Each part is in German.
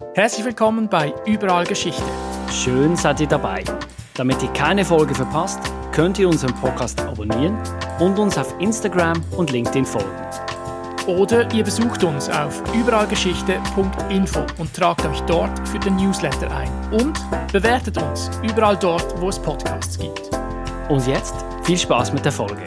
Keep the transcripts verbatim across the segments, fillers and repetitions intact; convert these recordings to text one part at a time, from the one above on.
Herzlich willkommen bei Überall Geschichte. Schön seid ihr dabei. Damit ihr keine Folge verpasst, könnt ihr unseren Podcast abonnieren und uns auf Instagram und LinkedIn folgen. Oder ihr besucht uns auf überallgeschichte punkt info und tragt euch dort für den Newsletter ein. Und bewertet uns überall dort, wo es Podcasts gibt. Und jetzt viel Spaß mit der Folge.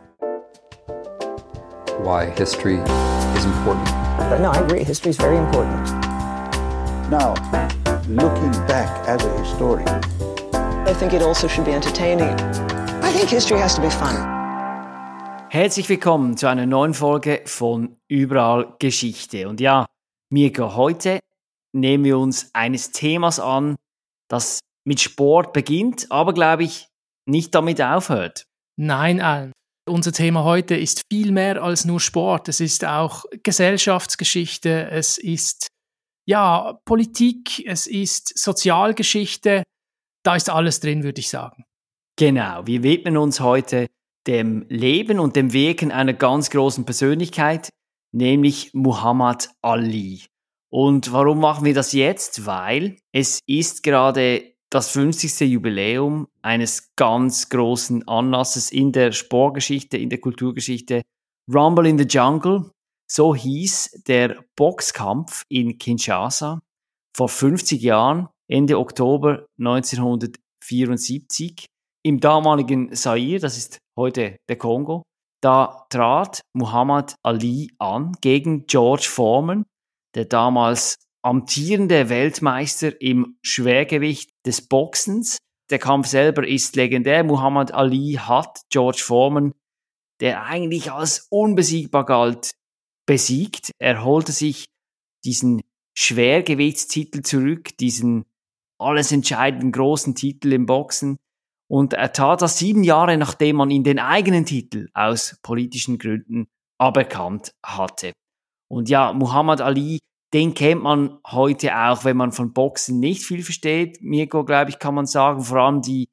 Why history is important. But no, I agree. History is very important. Now, looking back as a historian, I think it also should be entertaining. I think history has to be fun. Herzlich willkommen zu einer neuen Folge von Überall Geschichte. Und ja, Mirko, heute nehmen wir uns eines Themas an, das mit Sport beginnt, aber glaube ich nicht damit aufhört. Nein, Alan. Unser Thema heute ist viel mehr als nur Sport. Es ist auch Gesellschaftsgeschichte, es ist ja Politik, es ist Sozialgeschichte. Da ist alles drin, würde ich sagen. Genau, wir widmen uns heute dem Leben und dem Wirken einer ganz großen Persönlichkeit, nämlich Muhammad Ali. Und warum machen wir das jetzt? Weil es ist gerade das fünfzigste Jubiläum eines ganz großen Anlasses in der Sportgeschichte, in der Kulturgeschichte. Rumble in the Jungle, so hieß der Boxkampf in Kinshasa vor fünfzig Jahren, Ende Oktober neunzehnhundertvierundsiebzig, im damaligen Zaire, das ist heute der Kongo. Da trat Muhammad Ali an gegen George Foreman, der damals amtierende Weltmeister im Schwergewicht des Boxens. Der Kampf selber ist legendär. Muhammad Ali hat George Foreman, der eigentlich als unbesiegbar galt, besiegt. Er holte sich diesen Schwergewichtstitel zurück, diesen alles entscheidenden großen Titel im Boxen. Und er tat das sieben Jahre, nachdem man ihn den eigenen Titel aus politischen Gründen aberkannt hatte. Und ja, Muhammad Ali, den kennt man heute auch, wenn man von Boxen nicht viel versteht. Mirko, glaube ich, kann man sagen, vor allem die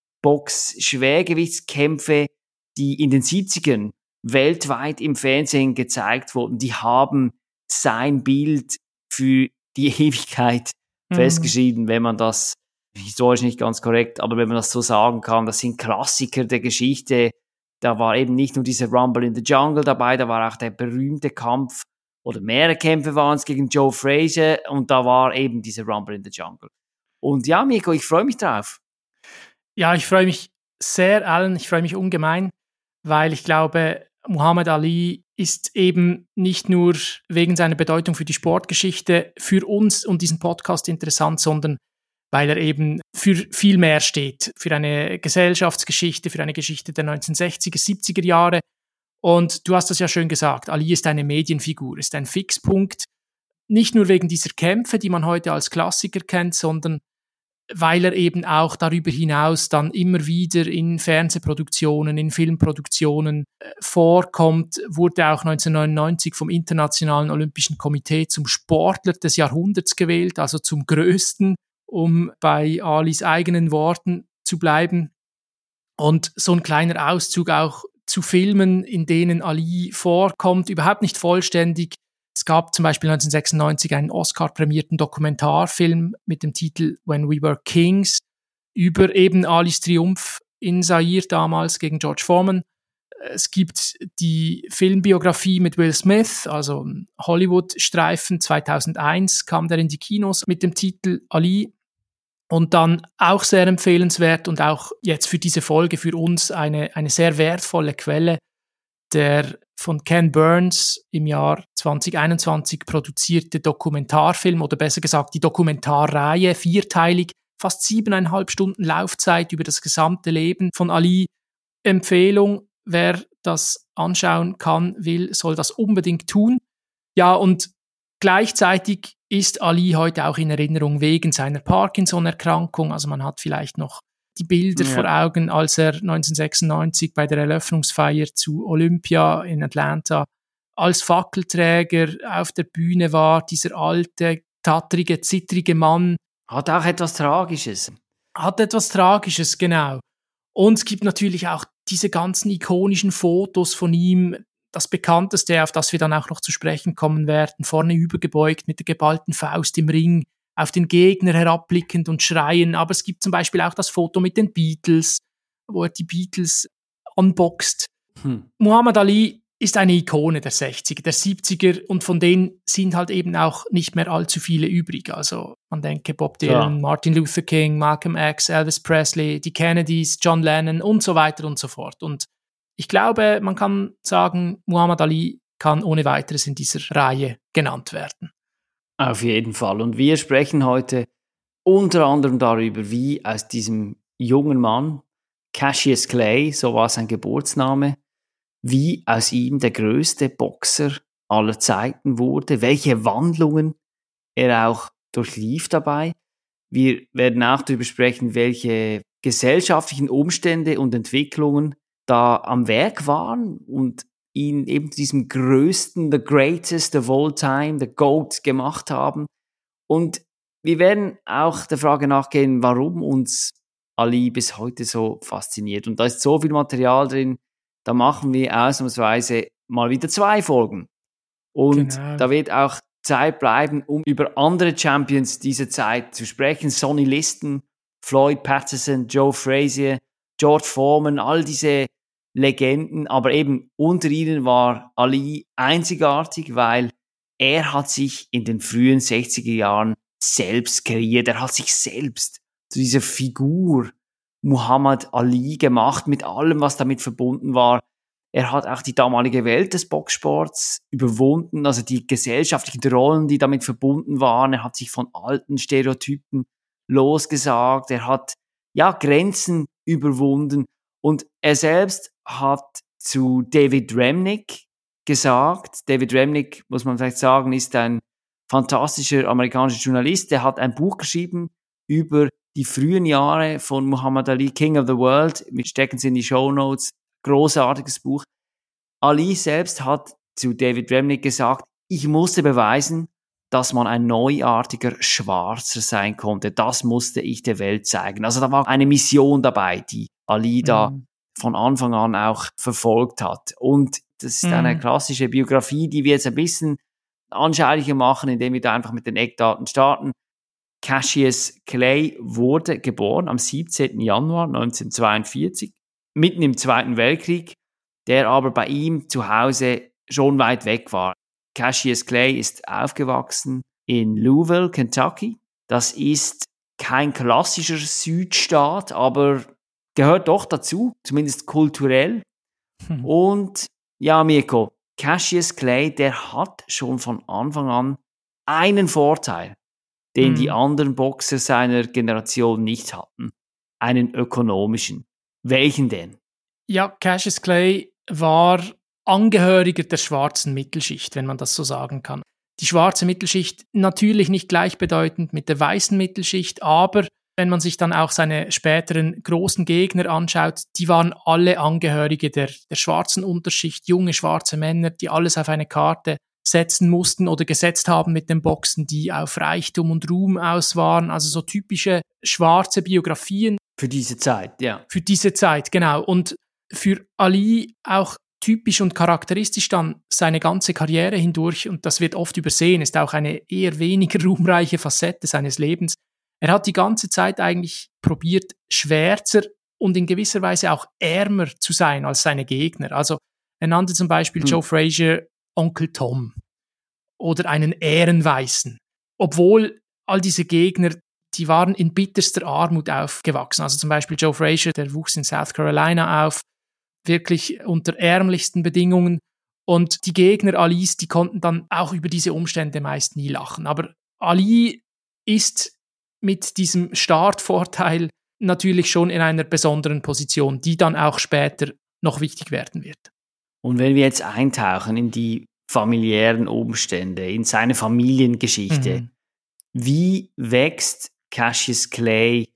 Box-Schwergewichtskämpfe, die in den siebzigern weltweit im Fernsehen gezeigt wurden, die haben sein Bild für die Ewigkeit mhm. festgeschrieben, wenn man das, historisch nicht ganz korrekt, aber wenn man das so sagen kann, das sind Klassiker der Geschichte. Da war eben nicht nur dieser Rumble in the Jungle dabei, da war auch der berühmte Kampf, oder mehrere Kämpfe waren es gegen Joe Frazier, und da war eben dieser Rumble in the Jungle. Und ja, Mirko, ich freue mich drauf. Ja, ich freue mich sehr, Alan, ich freue mich ungemein, weil ich glaube, Muhammad Ali ist eben nicht nur wegen seiner Bedeutung für die Sportgeschichte für uns und diesen Podcast interessant, sondern weil er eben für viel mehr steht, für eine Gesellschaftsgeschichte, für eine Geschichte der neunzehnhundertsechziger, siebziger Jahre. Und du hast das ja schön gesagt, Ali ist eine Medienfigur, ist ein Fixpunkt, nicht nur wegen dieser Kämpfe, die man heute als Klassiker kennt, sondern weil er eben auch darüber hinaus dann immer wieder in Fernsehproduktionen, in Filmproduktionen äh, vorkommt, wurde auch neunzehnhundertneunundneunzig vom Internationalen Olympischen Komitee zum Sportler des Jahrhunderts gewählt, also zum größten, um bei Alis eigenen Worten zu bleiben. Und so ein kleiner Auszug auch zu Filmen, in denen Ali vorkommt, überhaupt nicht vollständig. Es gab zum Beispiel neunzehnhundertsechsundneunzig einen Oscar-prämierten Dokumentarfilm mit dem Titel When We Were Kings über eben Alis Triumph in Zaire damals gegen George Foreman. Es gibt die Filmbiografie mit Will Smith, also ein Hollywood-Streifen. zweitausendeins kam der in die Kinos mit dem Titel Ali. Und dann auch sehr empfehlenswert und auch jetzt für diese Folge für uns eine, eine sehr wertvolle Quelle, der von Ken Burns im Jahr zweitausendeinundzwanzig produzierte Dokumentarfilm, oder besser gesagt die Dokumentarreihe, vierteilig, fast siebeneinhalb Stunden Laufzeit über das gesamte Leben von Ali. Empfehlung, wer das anschauen kann, will, soll das unbedingt tun. Ja, und gleichzeitig ist Ali heute auch in Erinnerung wegen seiner Parkinson-Erkrankung. Also man hat vielleicht noch die Bilder ja. vor Augen, als er neunzehnhundertsechsundneunzig bei der Eröffnungsfeier zu Olympia in Atlanta als Fackelträger auf der Bühne war, dieser alte, tattrige, zittrige Mann. Hat auch etwas Tragisches. Hat etwas Tragisches, genau. Und es gibt natürlich auch diese ganzen ikonischen Fotos von ihm. Das bekannteste, auf das wir dann auch noch zu sprechen kommen werden, vorne übergebeugt mit der geballten Faust im Ring, auf den Gegner herabblickend und schreien. Aber es gibt zum Beispiel auch das Foto mit den Beatles, wo er die Beatles unboxt. Hm. Muhammad Ali ist eine Ikone der sechziger, der siebziger und von denen sind halt eben auch nicht mehr allzu viele übrig. Also man denke Bob Dylan, ja. Martin Luther King, Malcolm X, Elvis Presley, die Kennedys, John Lennon und so weiter und so fort. Und ich glaube, man kann sagen, Muhammad Ali kann ohne weiteres in dieser Reihe genannt werden. Auf jeden Fall. Und wir sprechen heute unter anderem darüber, wie aus diesem jungen Mann, Cassius Clay, so war sein Geburtsname, wie aus ihm der größte Boxer aller Zeiten wurde, welche Wandlungen er auch durchlief dabei. Wir werden auch darüber sprechen, welche gesellschaftlichen Umstände und Entwicklungen da am Werk waren und ihn eben zu diesem größten, the greatest of all time, the GOAT gemacht haben. Und wir werden auch der Frage nachgehen, warum uns Ali bis heute so fasziniert. Und da ist so viel Material drin, da machen wir ausnahmsweise mal wieder zwei Folgen. Und genau. Da wird auch Zeit bleiben, um über andere Champions dieser Zeit zu sprechen. Sonny Liston, Floyd Patterson, Joe Frazier, George Foreman, all diese Legenden. Aber eben unter ihnen war Ali einzigartig, weil er hat sich in den frühen sechziger Jahren selbst kreiert. Er hat sich selbst zu dieser Figur Muhammad Ali gemacht, mit allem, was damit verbunden war. Er hat auch die damalige Welt des Boxsports überwunden, also die gesellschaftlichen Rollen, die damit verbunden waren. Er hat sich von alten Stereotypen losgesagt. Er hat, ja, Grenzen überwunden. Und er selbst hat zu David Remnick gesagt, David Remnick, muss man vielleicht sagen, ist ein fantastischer amerikanischer Journalist. Der hat ein Buch geschrieben über die frühen Jahre von Muhammad Ali, King of the World. Wir stecken es in die Shownotes. Großartiges Buch. Ali selbst hat zu David Remnick gesagt, ich musste beweisen, dass man ein neuartiger Schwarzer sein konnte. Das musste ich der Welt zeigen. Also da war eine Mission dabei, die Ali da mhm. von Anfang an auch verfolgt hat. Und das ist mhm. eine klassische Biografie, die wir jetzt ein bisschen anschaulicher machen, indem wir da einfach mit den Eckdaten starten. Cassius Clay wurde geboren am siebzehnten Januar neunzehnhundertzweiundvierzig, mitten im Zweiten Weltkrieg, der aber bei ihm zu Hause schon weit weg war. Cassius Clay ist aufgewachsen in Louisville, Kentucky. Das ist kein klassischer Südstaat, aber gehört doch dazu, zumindest kulturell. Hm. Und ja, Mirko, Cassius Clay, der hat schon von Anfang an einen Vorteil, den hm. die anderen Boxer seiner Generation nicht hatten. Einen ökonomischen. Welchen denn? Ja, Cassius Clay war Angehöriger der schwarzen Mittelschicht, wenn man das so sagen kann. Die schwarze Mittelschicht natürlich nicht gleichbedeutend mit der weißen Mittelschicht, aber wenn man sich dann auch seine späteren großen Gegner anschaut, die waren alle Angehörige der, der schwarzen Unterschicht, junge schwarze Männer, die alles auf eine Karte setzen mussten oder gesetzt haben mit den Boxen, die auf Reichtum und Ruhm aus waren, also so typische schwarze Biografien. Für diese Zeit, ja. Für diese Zeit, genau. Und für Ali auch typisch und charakteristisch dann seine ganze Karriere hindurch, und das wird oft übersehen, ist auch eine eher weniger ruhmreiche Facette seines Lebens. Er hat die ganze Zeit eigentlich probiert, schwärzer und in gewisser Weise auch ärmer zu sein als seine Gegner. Also er nannte zum Beispiel hm. Joe Frazier Onkel Tom oder einen Ehrenweißen. Obwohl all diese Gegner, die waren in bitterster Armut aufgewachsen. Also zum Beispiel Joe Frazier, der wuchs in South Carolina auf, wirklich unter ärmlichsten Bedingungen. Und die Gegner Alis, die konnten dann auch über diese Umstände meist nie lachen. Aber Ali ist mit diesem Startvorteil natürlich schon in einer besonderen Position, die dann auch später noch wichtig werden wird. Und wenn wir jetzt eintauchen in die familiären Umstände, in seine Familiengeschichte, mhm. wie wächst Cassius Clay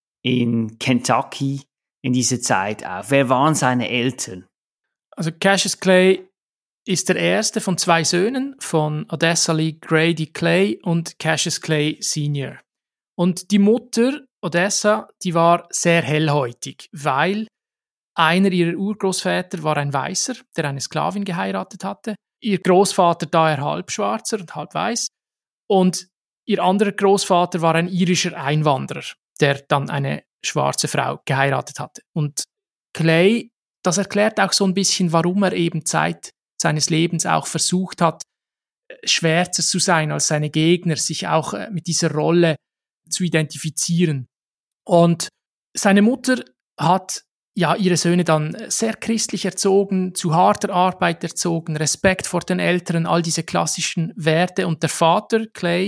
in Kentucky in diese Zeit auf? Wer waren seine Eltern? Also Cassius Clay ist der erste von zwei Söhnen von Odessa Lee Grady Clay und Cassius Clay Senior Und die Mutter, Odessa, die war sehr hellhäutig, weil einer ihrer Urgroßväter war ein Weißer, der eine Sklavin geheiratet hatte. Ihr Großvater daher halb Schwarzer und halb Weiß. Und ihr anderer Großvater war ein irischer Einwanderer, der dann eine schwarze Frau geheiratet hatte. Und Clay, das erklärt auch so ein bisschen, warum er eben Zeit seines Lebens auch versucht hat, schwärzer zu sein als seine Gegner, sich auch mit dieser Rolle zu identifizieren. Und seine Mutter hat ja ihre Söhne dann sehr christlich erzogen, zu harter Arbeit erzogen, Respekt vor den Älteren, all diese klassischen Werte. Und der Vater, Clay,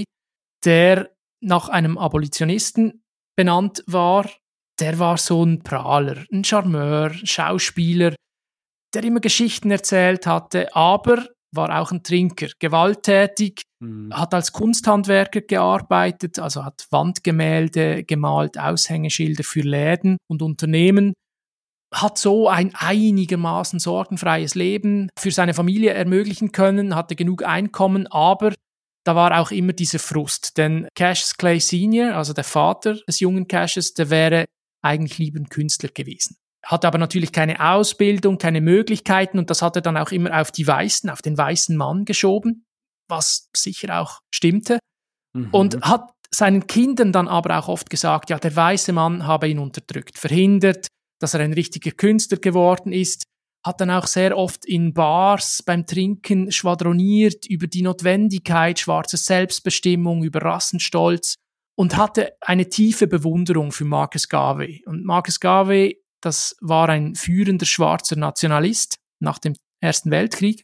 der nach einem Abolitionisten benannt war, der war so ein Prahler, ein Charmeur, Schauspieler, der immer Geschichten erzählt hatte, aber war auch ein Trinker, gewalttätig, mhm. hat als Kunsthandwerker gearbeitet, also hat Wandgemälde gemalt, Aushängeschilder für Läden und Unternehmen, hat so ein einigermaßen sorgenfreies Leben für seine Familie ermöglichen können, hatte genug Einkommen, aber da war auch immer dieser Frust, denn Cassius Clay Senior, also der Vater des jungen Cassius, der wäre eigentlich lieber ein Künstler gewesen. Hatte aber natürlich keine Ausbildung, keine Möglichkeiten und das hat er dann auch immer auf die Weißen, auf den weißen Mann geschoben, was sicher auch stimmte. Mhm. Und hat seinen Kindern dann aber auch oft gesagt, ja, der weiße Mann habe ihn unterdrückt, verhindert, dass er ein richtiger Künstler geworden ist, hat dann auch sehr oft in Bars beim Trinken schwadroniert über die Notwendigkeit schwarzer Selbstbestimmung, über Rassenstolz und hatte eine tiefe Bewunderung für Marcus Garvey. Und Marcus Garvey, das war ein führender schwarzer Nationalist nach dem Ersten Weltkrieg,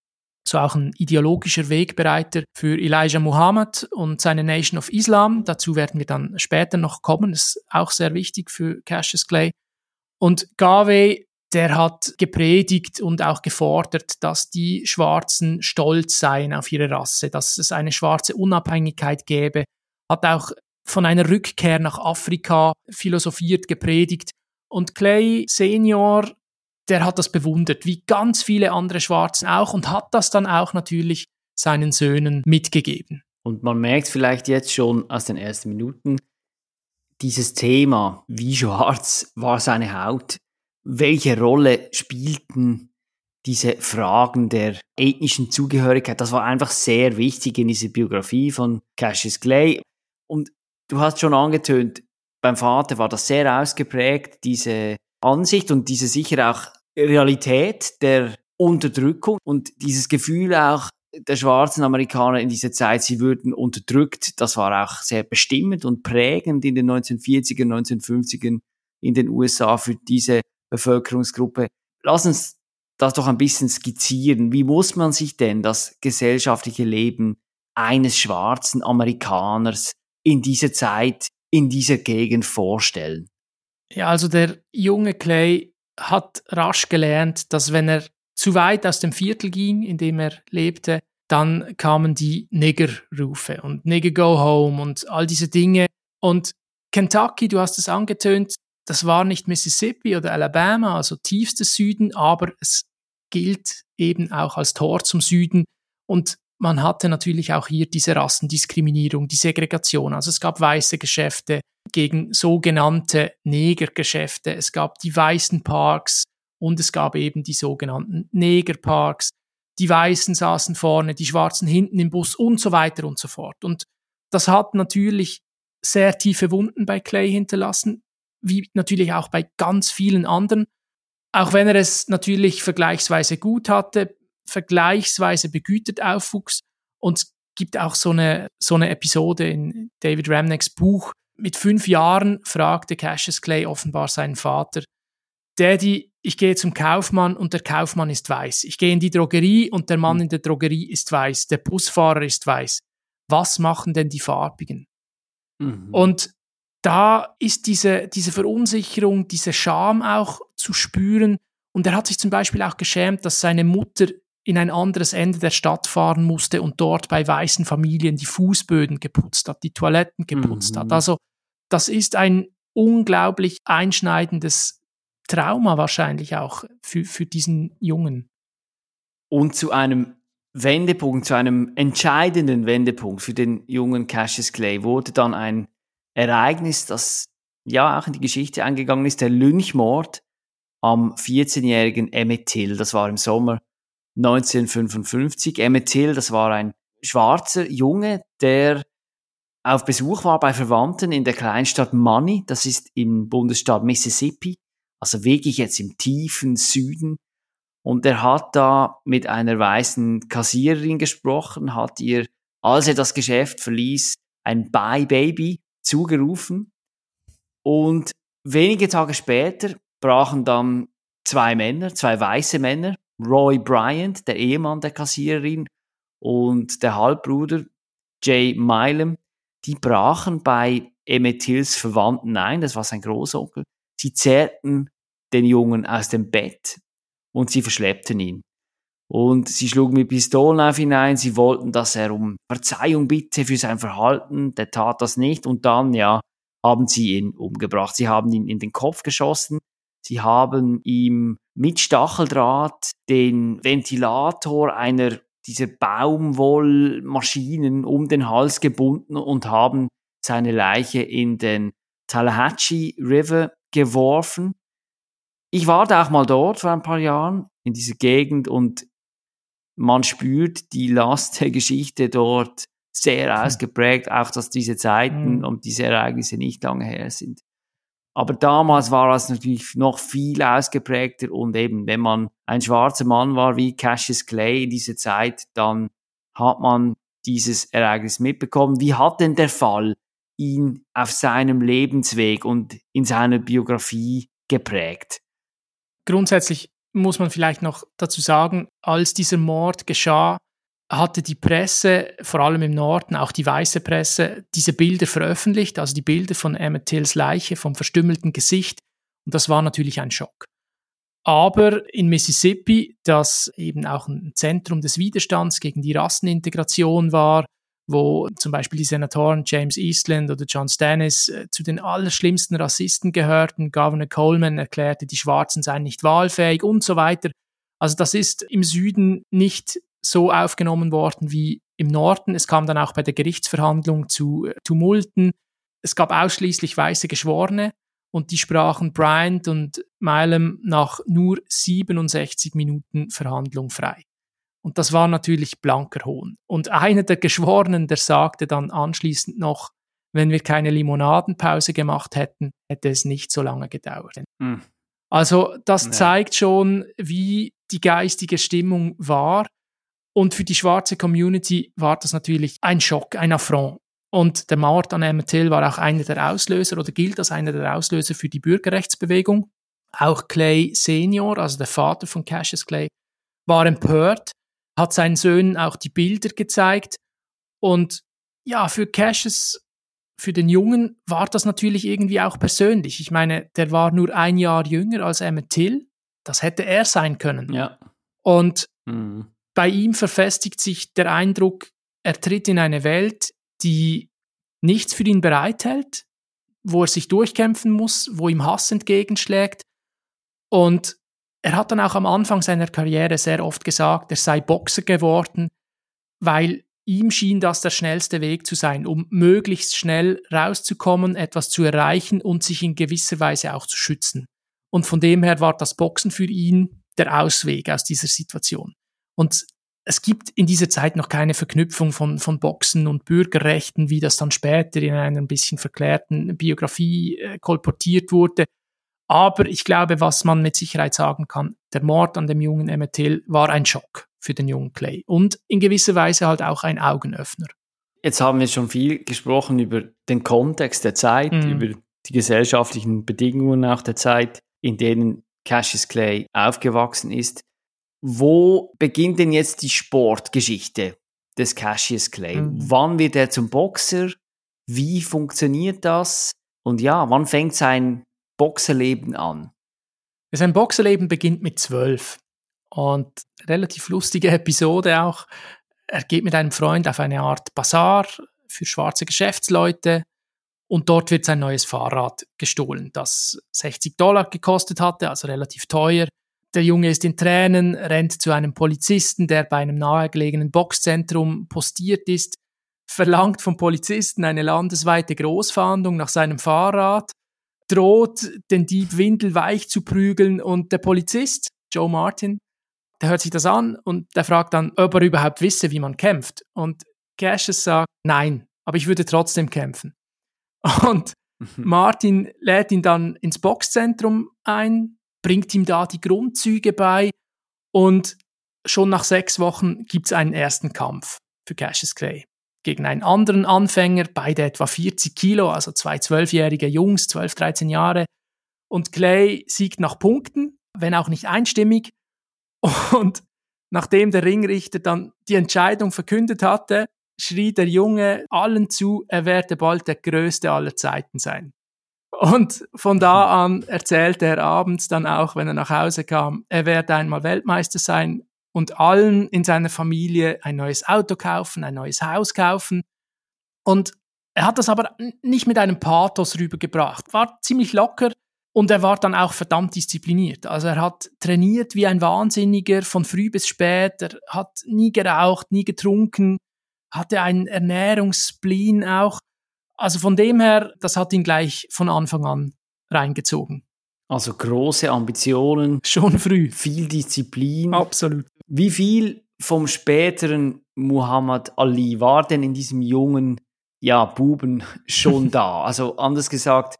so auch ein ideologischer Wegbereiter für Elijah Muhammad und seine Nation of Islam. Dazu werden wir dann später noch kommen, das ist auch sehr wichtig für Cassius Clay. Und Garvey, der hat gepredigt und auch gefordert, dass die Schwarzen stolz seien auf ihre Rasse, dass es eine schwarze Unabhängigkeit gäbe, hat auch von einer Rückkehr nach Afrika philosophiert, gepredigt. Und Clay Senior, der hat das bewundert, wie ganz viele andere Schwarzen auch, und hat das dann auch natürlich seinen Söhnen mitgegeben. Und man merkt vielleicht jetzt schon aus den ersten Minuten, dieses Thema, wie schwarz war seine Haut, welche Rolle spielten diese Fragen der ethnischen Zugehörigkeit, das war einfach sehr wichtig in dieser Biografie von Cassius Clay. Und du hast schon angetönt, beim Vater war das sehr ausgeprägt, diese Ansicht und diese sicher auch Realität der Unterdrückung und dieses Gefühl auch der schwarzen Amerikaner in dieser Zeit, sie würden unterdrückt, das war auch sehr bestimmend und prägend in den neunzehnhundertvierzigern, neunzehnhundertfünfzigern in den U S A für diese Bevölkerungsgruppe. Lass uns das doch ein bisschen skizzieren. Wie muss man sich denn das gesellschaftliche Leben eines schwarzen Amerikaners in dieser Zeit, in dieser Gegend vorstellen? Ja, also der junge Clay hat rasch gelernt, dass wenn er zu weit aus dem Viertel ging, in dem er lebte, dann kamen die Niggerrufe und Nigger go home und all diese Dinge. Und Kentucky, du hast es angetönt, das war nicht Mississippi oder Alabama, also tiefstes Süden, aber es gilt eben auch als Tor zum Süden. Und man hatte natürlich auch hier diese Rassendiskriminierung, die Segregation. Also es gab weiße Geschäfte gegen sogenannte Negergeschäfte. Es gab die weißen Parks und es gab eben die sogenannten Negerparks. Die Weißen saßen vorne, die Schwarzen hinten im Bus und so weiter und so fort. Und das hat natürlich sehr tiefe Wunden bei Clay hinterlassen, wie natürlich auch bei ganz vielen anderen. Auch wenn er es natürlich vergleichsweise gut hatte, vergleichsweise begütert aufwuchs. Und es gibt auch so eine, so eine Episode in David Remnicks Buch. Mit fünf Jahren fragte Cassius Clay offenbar seinen Vater: Daddy, ich gehe zum Kaufmann und der Kaufmann ist weiß. Ich gehe in die Drogerie und der Mann in der Drogerie ist weiß. Der Busfahrer ist weiß. Was machen denn die Farbigen? Mhm. Und da ist diese, diese Verunsicherung, diese Scham auch zu spüren. Und er hat sich zum Beispiel auch geschämt, dass seine Mutter in ein anderes Ende der Stadt fahren musste und dort bei weißen Familien die Fußböden geputzt hat, die Toiletten geputzt mhm. hat. Also das ist ein unglaublich einschneidendes Trauma wahrscheinlich auch für, für diesen Jungen. Und zu einem Wendepunkt, zu einem entscheidenden Wendepunkt für den jungen Cassius Clay wurde dann ein Ereignis, das ja auch in die Geschichte eingegangen ist, der Lynchmord am vierzehnjährigen Emmett Till. Das war im Sommer neunzehnhundertfünfundfünfzig. Emmett Till, das war ein schwarzer Junge, der auf Besuch war bei Verwandten in der Kleinstadt Money, das ist im Bundesstaat Mississippi, also wirklich jetzt im tiefen Süden. Und er hat da mit einer weißen Kassiererin gesprochen, hat ihr, als er das Geschäft verließ, ein Bye Baby zugerufen. Und wenige Tage später brachen dann zwei Männer, zwei weiße Männer, Roy Bryant, der Ehemann der Kassiererin, und der Halbbruder Jay Milam, die brachen bei Emmett Tills Verwandten ein, das war sein Großonkel. Sie zerrten den Jungen aus dem Bett und sie verschleppten ihn. Und sie schlugen mit Pistolen auf ihn ein, sie wollten, dass er um Verzeihung bitte für sein Verhalten, der tat das nicht, und dann, ja, haben sie ihn umgebracht. Sie haben ihn in den Kopf geschossen, sie haben ihm mit Stacheldraht den Ventilator einer dieser Baumwollmaschinen um den Hals gebunden und haben seine Leiche in den Tallahatchie River geworfen. Ich war da auch mal dort vor ein paar Jahren in dieser Gegend und man spürt die Last der Geschichte dort sehr ausgeprägt, auch dass diese Zeiten Mhm. und diese Ereignisse nicht lange her sind. Aber damals war es natürlich noch viel ausgeprägter und eben, wenn man ein schwarzer Mann war wie Cassius Clay in dieser Zeit, dann hat man dieses Ereignis mitbekommen. Wie hat denn der Fall ihn auf seinem Lebensweg und in seiner Biografie geprägt? Grundsätzlich muss man vielleicht noch dazu sagen, als dieser Mord geschah, hatte die Presse, vor allem im Norden, auch die weiße Presse, diese Bilder veröffentlicht, also die Bilder von Emmett Tills Leiche, vom verstümmelten Gesicht. Und das war natürlich ein Schock. Aber in Mississippi, das eben auch ein Zentrum des Widerstands gegen die Rassenintegration war, wo zum Beispiel die Senatoren James Eastland oder John Stannis äh, zu den allerschlimmsten Rassisten gehörten. Governor Coleman erklärte, die Schwarzen seien nicht wahlfähig und so weiter. Also das ist im Süden nicht so aufgenommen worden wie im Norden. Es kam dann auch bei der Gerichtsverhandlung zu äh, Tumulten. Es gab ausschließlich weiße Geschworene und die sprachen Bryant und Milam nach nur siebenundsechzig Minuten Verhandlung frei. Und das war natürlich blanker Hohn. Und einer der Geschworenen, der sagte dann anschließend noch, wenn wir keine Limonadenpause gemacht hätten, hätte es nicht so lange gedauert. Mhm. Also das Ja. zeigt schon, wie die geistige Stimmung war. Und für die schwarze Community war das natürlich ein Schock, ein Affront. Und der Mord an Emmett Till war auch einer der Auslöser oder gilt als einer der Auslöser für die Bürgerrechtsbewegung. Auch Clay Senior, also der Vater von Cassius Clay, war empört, hat seinen Söhnen auch die Bilder gezeigt. Und ja, für Cassius, für den Jungen, war das natürlich irgendwie auch persönlich. Ich meine, der war nur ein Jahr jünger als Emmett Till. Das hätte er sein können. Ja. Und Mhm. bei ihm verfestigt sich der Eindruck, er tritt in eine Welt, die nichts für ihn bereithält, wo er sich durchkämpfen muss, wo ihm Hass entgegenschlägt. Und er hat dann auch am Anfang seiner Karriere sehr oft gesagt, er sei Boxer geworden, weil ihm schien das der schnellste Weg zu sein, um möglichst schnell rauszukommen, etwas zu erreichen und sich in gewisser Weise auch zu schützen. Und von dem her war das Boxen für ihn der Ausweg aus dieser Situation. Und es gibt in dieser Zeit noch keine Verknüpfung von, von Boxen und Bürgerrechten, wie das dann später in einer ein bisschen verklärten Biografie äh, kolportiert wurde. Aber ich glaube, was man mit Sicherheit sagen kann, der Mord an dem jungen Emmett Till war ein Schock für den jungen Clay und in gewisser Weise halt auch ein Augenöffner. Jetzt haben wir schon viel gesprochen über den Kontext der Zeit, Mhm. über die gesellschaftlichen Bedingungen auch der Zeit, in denen Cassius Clay aufgewachsen ist. Wo beginnt denn jetzt die Sportgeschichte des Cassius Clay? Mhm. Wann wird er zum Boxer? Wie funktioniert das? Und ja, wann fängt sein Boxerleben an? Sein Boxerleben beginnt mit zwölf. Und relativ lustige Episode auch. Er geht mit einem Freund auf eine Art Bazar für schwarze Geschäftsleute und dort wird sein neues Fahrrad gestohlen, das sechzig Dollar gekostet hatte, also relativ teuer. Der Junge ist in Tränen, rennt zu einem Polizisten, der bei einem nahegelegenen Boxzentrum postiert ist, verlangt vom Polizisten eine landesweite Großfahndung nach seinem Fahrrad, droht, den Dieb windelweich zu prügeln und der Polizist, Joe Martin, der hört sich das an und der fragt dann, ob er überhaupt wisse, wie man kämpft. Und Cassius sagt, nein, aber ich würde trotzdem kämpfen. Und Martin lädt ihn dann ins Boxzentrum ein, bringt ihm da die Grundzüge bei und schon nach sechs Wochen gibt es einen ersten Kampf für Cassius Clay gegen einen anderen Anfänger, beide etwa vierzig Kilo, also zwei zwölfjährige Jungs, zwölf, dreizehn Jahre. Und Clay siegt nach Punkten, wenn auch nicht einstimmig. Und nachdem der Ringrichter dann die Entscheidung verkündet hatte, schrie der Junge allen zu, er werde bald der Größte aller Zeiten sein. Und von da an erzählte er abends dann auch, wenn er nach Hause kam, er werde einmal Weltmeister sein und allen in seiner Familie ein neues Auto kaufen, ein neues Haus kaufen. Und er hat das aber nicht mit einem Pathos rübergebracht, war ziemlich locker und er war dann auch verdammt diszipliniert. Also er hat trainiert wie ein Wahnsinniger von früh bis spät, er hat nie geraucht, nie getrunken, hatte einen Ernährungsspleen auch. Also von dem her, das hat ihn gleich von Anfang an reingezogen. Also große Ambitionen. Schon früh. Viel Disziplin. Absolut. Wie viel vom späteren Muhammad Ali war denn in diesem jungen, ja, Buben schon da? Also anders gesagt,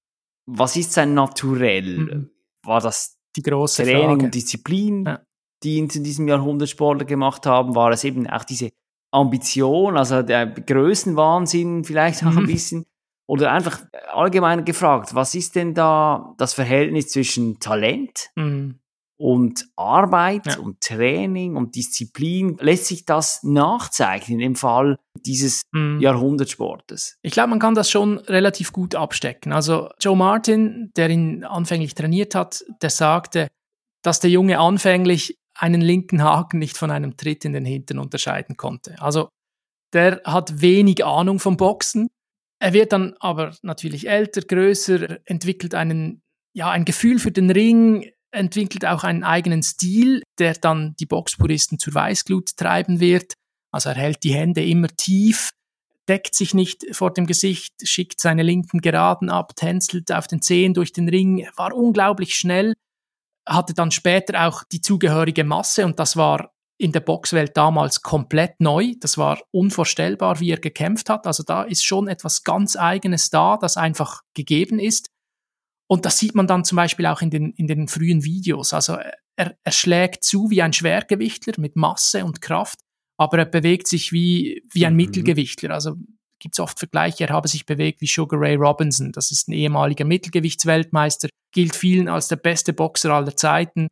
was ist sein Naturell? Mhm. War das die große Training Frage. und Disziplin, ja. die ihn zu diesem Jahrhundertsportler gemacht haben? War es eben auch diese Ambition, also der Größenwahnsinn vielleicht auch mhm. ein bisschen? Oder einfach allgemein gefragt, was ist denn da das Verhältnis zwischen Talent mhm. und Arbeit ja. und Training und Disziplin? Lässt sich das nachzeichnen im Fall dieses mhm. Jahrhundertsportes? Ich glaube, man kann das schon relativ gut abstecken. Also Joe Martin, der ihn anfänglich trainiert hat, der sagte, dass der Junge anfänglich einen linken Haken nicht von einem Tritt in den Hintern unterscheiden konnte. Also der hat wenig Ahnung vom Boxen. Er wird dann aber natürlich älter, größer, entwickelt einen, ja, ein Gefühl für den Ring, entwickelt auch einen eigenen Stil, der dann die Boxpuristen zur Weißglut treiben wird. Also er hält die Hände immer tief, deckt sich nicht vor dem Gesicht, schickt seine linken Geraden ab, tänzelt auf den Zehen durch den Ring, war unglaublich schnell, hatte dann später auch die zugehörige Masse und das war in der Boxwelt damals komplett neu. Das war unvorstellbar, wie er gekämpft hat. Also da ist schon etwas ganz Eigenes da, das einfach gegeben ist. Und das sieht man dann zum Beispiel auch in den, in den frühen Videos. Also er, er schlägt zu wie ein Schwergewichtler mit Masse und Kraft, aber er bewegt sich wie, wie ein mhm. Mittelgewichtler. Also gibt es oft Vergleiche, er habe sich bewegt wie Sugar Ray Robinson. Das ist ein ehemaliger Mittelgewichtsweltmeister, gilt vielen als der beste Boxer aller Zeiten.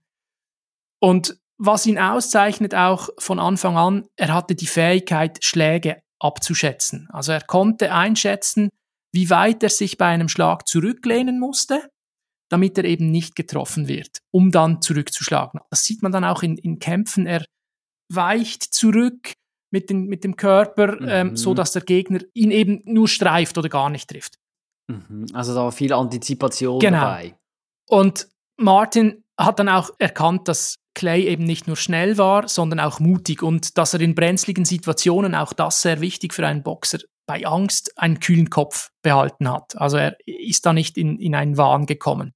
Und was ihn auszeichnet auch von Anfang an, er hatte die Fähigkeit, Schläge abzuschätzen. Also er konnte einschätzen, wie weit er sich bei einem Schlag zurücklehnen musste, damit er eben nicht getroffen wird, um dann zurückzuschlagen. Das sieht man dann auch in, in Kämpfen. Er weicht zurück mit, den, mit dem Körper, mhm. ähm, so dass der Gegner ihn eben nur streift oder gar nicht trifft. Mhm. Also da war viel Antizipation genau. dabei. Und Martin hat dann auch erkannt, dass Clay eben nicht nur schnell war, sondern auch mutig und dass er in brenzligen Situationen, auch das sehr wichtig für einen Boxer, bei Angst einen kühlen Kopf behalten hat. Also er ist da nicht in, in einen Wahn gekommen.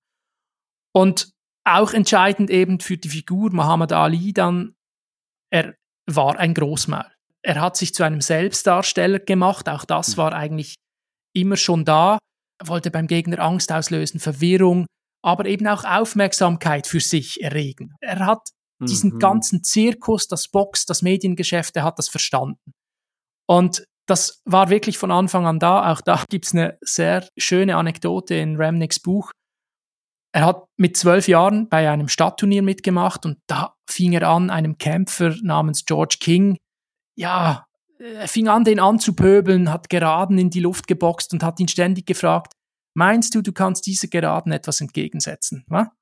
Und auch entscheidend eben für die Figur Muhammad Ali dann, er war ein Großmaul. Er hat sich zu einem Selbstdarsteller gemacht, auch das war eigentlich immer schon da. Er wollte beim Gegner Angst auslösen, Verwirrung, aber eben auch Aufmerksamkeit für sich erregen. Er hat diesen mhm. ganzen Zirkus, das Box, das Mediengeschäft, er hat das verstanden. Und das war wirklich von Anfang an da. Auch da gibt's eine sehr schöne Anekdote in Ramnicks Buch. Er hat mit zwölf Jahren bei einem Stadtturnier mitgemacht und da fing er an, einem Kämpfer namens George King, ja, er fing an, den anzupöbeln, hat Geraden in die Luft geboxt und hat ihn ständig gefragt, meinst du, du kannst dieser Geraden etwas entgegensetzen? Ja?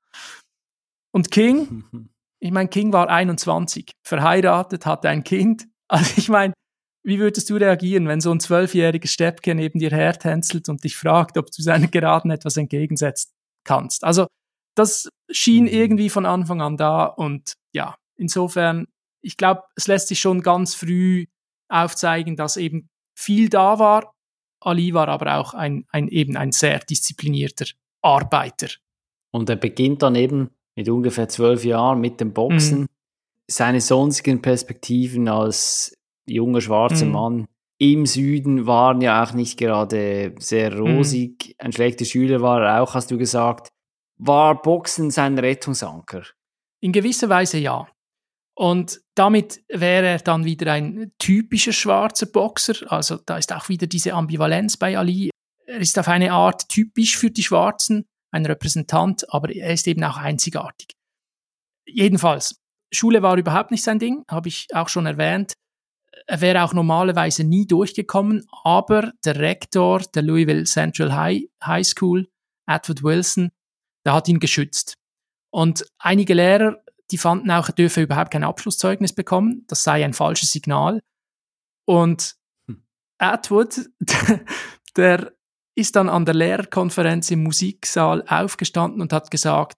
Und King, ich meine, King war einundzwanzig, verheiratet, hatte ein Kind. Also ich meine, wie würdest du reagieren, wenn so ein zwölfjähriger Steppke neben dir hertänzelt und dich fragt, ob du seiner Geraden etwas entgegensetzen kannst? Also das schien irgendwie von Anfang an da und ja, insofern, ich glaube, es lässt sich schon ganz früh aufzeigen, dass eben viel da war. Ali war aber auch ein, ein, eben ein sehr disziplinierter Arbeiter. Und er beginnt dann eben mit ungefähr zwölf Jahren mit dem Boxen. Mhm. Seine sonstigen Perspektiven als junger schwarzer mhm. Mann im Süden waren ja auch nicht gerade sehr rosig. Mhm. Ein schlechter Schüler war er auch, hast du gesagt. War Boxen sein Rettungsanker? In gewisser Weise ja. Und damit wäre er dann wieder ein typischer schwarzer Boxer. Also da ist auch wieder diese Ambivalenz bei Ali. Er ist auf eine Art typisch für die Schwarzen, ein Repräsentant, aber er ist eben auch einzigartig. Jedenfalls, Schule war überhaupt nicht sein Ding, habe ich auch schon erwähnt. Er wäre auch normalerweise nie durchgekommen, aber der Rektor der Louisville Central High, High School, Atwood Wilson, der hat ihn geschützt. Und einige Lehrer, die fanden auch, er dürfe überhaupt kein Abschlusszeugnis bekommen, das sei ein falsches Signal. Und Atwood, der ist dann an der Lehrerkonferenz im Musiksaal aufgestanden und hat gesagt,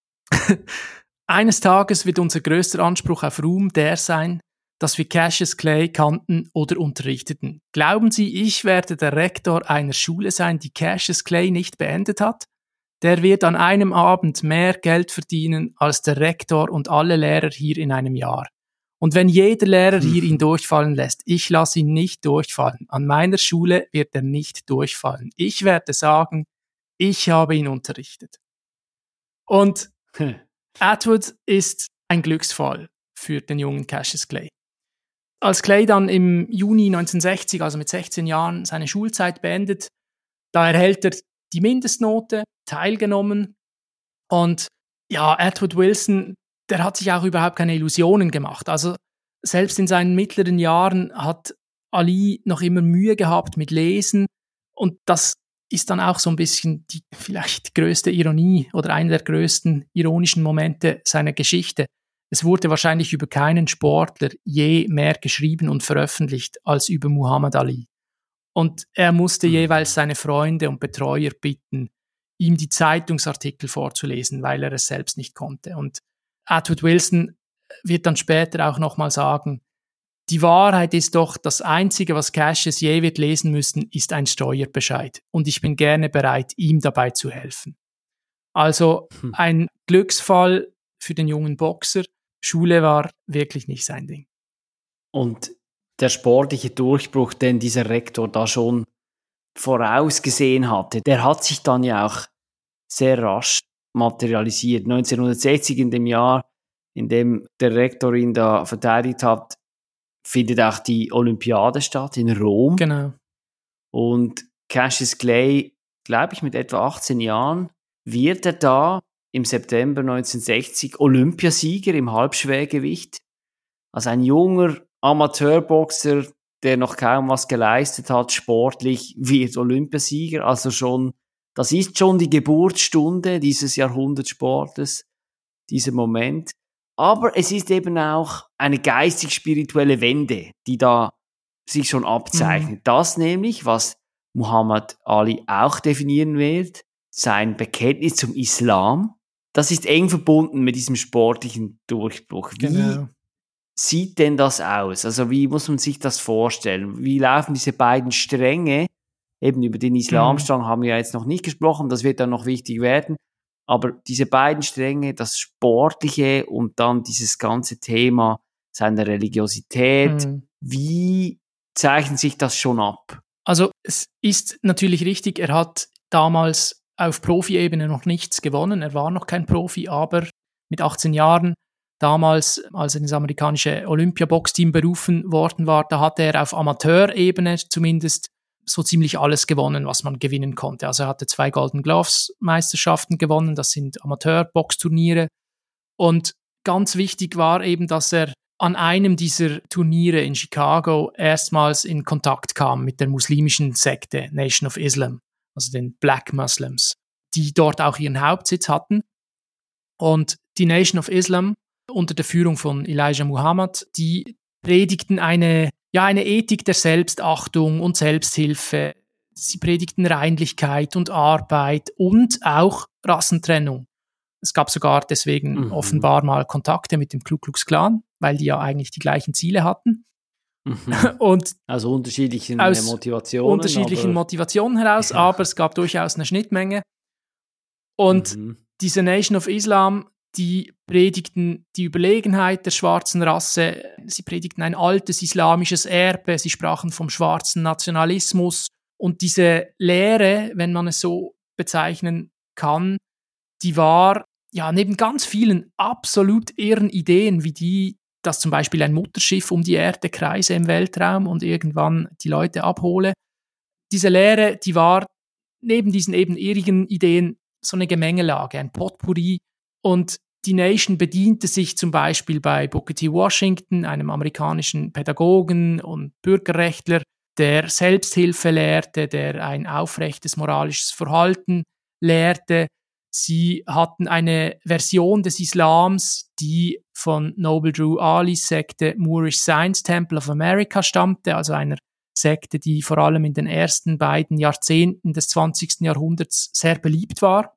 eines Tages wird unser größter Anspruch auf Ruhm der sein, dass wir Cassius Clay kannten oder unterrichteten. Glauben Sie, ich werde der Rektor einer Schule sein, die Cassius Clay nicht beendet hat? Der wird an einem Abend mehr Geld verdienen als der Rektor und alle Lehrer hier in einem Jahr. Und wenn jeder Lehrer hier ihn durchfallen lässt, ich lasse ihn nicht durchfallen. An meiner Schule wird er nicht durchfallen. Ich werde sagen, ich habe ihn unterrichtet. Und Atwood ist ein Glücksfall für den jungen Cassius Clay. Als Clay dann im Juni neunzehnhundertsechzig, also mit sechzehn Jahren, seine Schulzeit beendet, da erhält er die Mindestnote, teilgenommen. Und ja, Atwood Wilson, der hat sich auch überhaupt keine Illusionen gemacht. Also selbst in seinen mittleren Jahren hat Ali noch immer Mühe gehabt mit Lesen. Und das ist dann auch so ein bisschen die vielleicht größte Ironie oder einer der größten ironischen Momente seiner Geschichte. Es wurde wahrscheinlich über keinen Sportler je mehr geschrieben und veröffentlicht als über Muhammad Ali. Und er musste mhm. jeweils seine Freunde und Betreuer bitten, ihm die Zeitungsartikel vorzulesen, weil er es selbst nicht konnte. Und Atwood Wilson wird dann später auch nochmal sagen, die Wahrheit ist doch, das Einzige, was Cassius je wird lesen müssen, ist ein Steuerbescheid. Und ich bin gerne bereit, ihm dabei zu helfen. Also hm. ein Glücksfall für den jungen Boxer. Schule war wirklich nicht sein Ding. Und der sportliche Durchbruch, den dieser Rektor da schon vorausgesehen hatte, der hat sich dann ja auch sehr rasch materialisiert. neunzehnhundertsechzig, in dem Jahr, in dem der Rektor ihn da verteidigt hat, findet auch die Olympiade statt in Rom. Genau. Und Cassius Clay, glaube ich, mit etwa achtzehn Jahren, wird er da im September neunzehnhundertsechzig Olympiasieger im Halbschwergewicht. Also ein junger Amateurboxer, der noch kaum was geleistet hat, sportlich, wird Olympiasieger. Also schon, das ist schon die Geburtsstunde dieses Jahrhundertsportes, dieser Moment. Aber es ist eben auch eine geistig-spirituelle Wende, die da sich schon abzeichnet. Mhm. Das nämlich, was Muhammad Ali auch definieren wird, sein Bekenntnis zum Islam, das ist eng verbunden mit diesem sportlichen Durchbruch. Wie genau. sieht denn das aus? Also wie muss man sich das vorstellen? Wie laufen diese beiden Stränge? Eben über den Islamstrang mhm. haben wir ja jetzt noch nicht gesprochen, das wird dann noch wichtig werden. Aber diese beiden Stränge, das Sportliche und dann dieses ganze Thema seiner Religiosität, mhm. wie zeichnet sich das schon ab? Also es ist natürlich richtig, er hat damals auf Profi-Ebene noch nichts gewonnen. Er war noch kein Profi, aber mit achtzehn Jahren, damals, als er ins amerikanische Olympia-Box-Team berufen worden war, da hatte er auf Amateurebene zumindest so ziemlich alles gewonnen, was man gewinnen konnte. Also er hatte zwei Golden Gloves-Meisterschaften gewonnen, das sind Amateur-Boxturniere. Und ganz wichtig war eben, dass er an einem dieser Turniere in Chicago erstmals in Kontakt kam mit der muslimischen Sekte Nation of Islam, also den Black Muslims, die dort auch ihren Hauptsitz hatten. Und die Nation of Islam unter der Führung von Elijah Muhammad, die predigten eine Ja, eine Ethik der Selbstachtung und Selbsthilfe. Sie predigten Reinlichkeit und Arbeit und auch Rassentrennung. Es gab sogar deswegen mhm. offenbar mal Kontakte mit dem Ku Klux Klan, weil die ja eigentlich die gleichen Ziele hatten. Mhm. Und aus unterschiedlichen aus Motivationen. unterschiedlichen aber Motivationen heraus, ja. aber es gab durchaus eine Schnittmenge. Und mhm. diese Nation of Islam, die predigten die Überlegenheit der schwarzen Rasse, sie predigten ein altes islamisches Erbe, sie sprachen vom schwarzen Nationalismus. Und diese Lehre, wenn man es so bezeichnen kann, die war ja neben ganz vielen absolut irren Ideen, wie die, dass zum Beispiel ein Mutterschiff um die Erde kreise im Weltraum und irgendwann die Leute abhole. Diese Lehre, die war neben diesen eben irrigen Ideen so eine Gemengelage, ein Potpourri. Und die Nation bediente sich zum Beispiel bei Booker T. Washington, einem amerikanischen Pädagogen und Bürgerrechtler, der Selbsthilfe lehrte, der ein aufrechtes moralisches Verhalten lehrte. Sie hatten eine Version des Islams, die von Noble Drew Alis Sekte Moorish Science Temple of America stammte, also einer Sekte, die vor allem in den ersten beiden Jahrzehnten des zwanzigsten Jahrhunderts sehr beliebt war.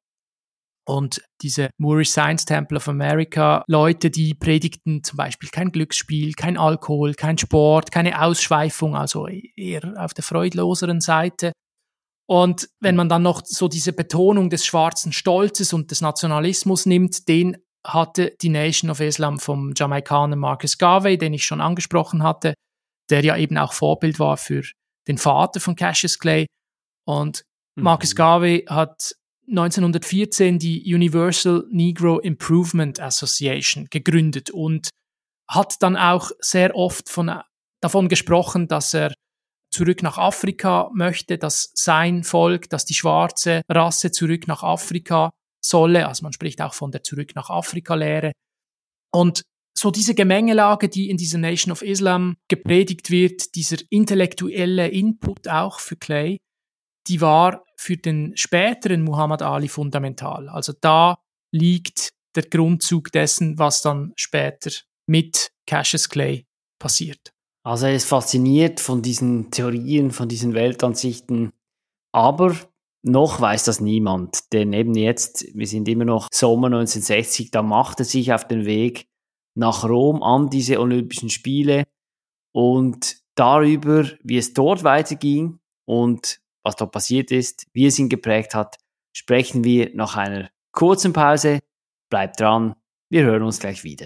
Und diese Moorish Science Temple of America Leute, die predigten zum Beispiel kein Glücksspiel, kein Alkohol, kein Sport, keine Ausschweifung, also eher auf der freudloseren Seite. Und wenn man dann noch so diese Betonung des schwarzen Stolzes und des Nationalismus nimmt, den hatte die Nation of Islam vom Jamaikaner Marcus Garvey, den ich schon angesprochen hatte, der ja eben auch Vorbild war für den Vater von Cassius Clay. Und mhm. Marcus Garvey hat neunzehnhundertvierzehn die Universal Negro Improvement Association gegründet und hat dann auch sehr oft von, davon gesprochen, dass er zurück nach Afrika möchte, dass sein Volk, dass die schwarze Rasse zurück nach Afrika solle. Also man spricht auch von der Zurück nach Afrika-Lehre. Und so diese Gemengelage, die in dieser Nation of Islam gepredigt wird, dieser intellektuelle Input auch für Clay, die war für den späteren Muhammad Ali fundamental. Also da liegt der Grundzug dessen, was dann später mit Cassius Clay passiert. Also er ist fasziniert von diesen Theorien, von diesen Weltansichten, aber noch weiß das niemand, denn eben jetzt, wir sind immer noch Sommer neunzehnhundertsechzig, da macht er sich auf den Weg nach Rom an diese Olympischen Spiele und darüber, wie es dort weiterging und was dort passiert ist, wie es ihn geprägt hat, sprechen wir nach einer kurzen Pause. Bleibt dran, wir hören uns gleich wieder.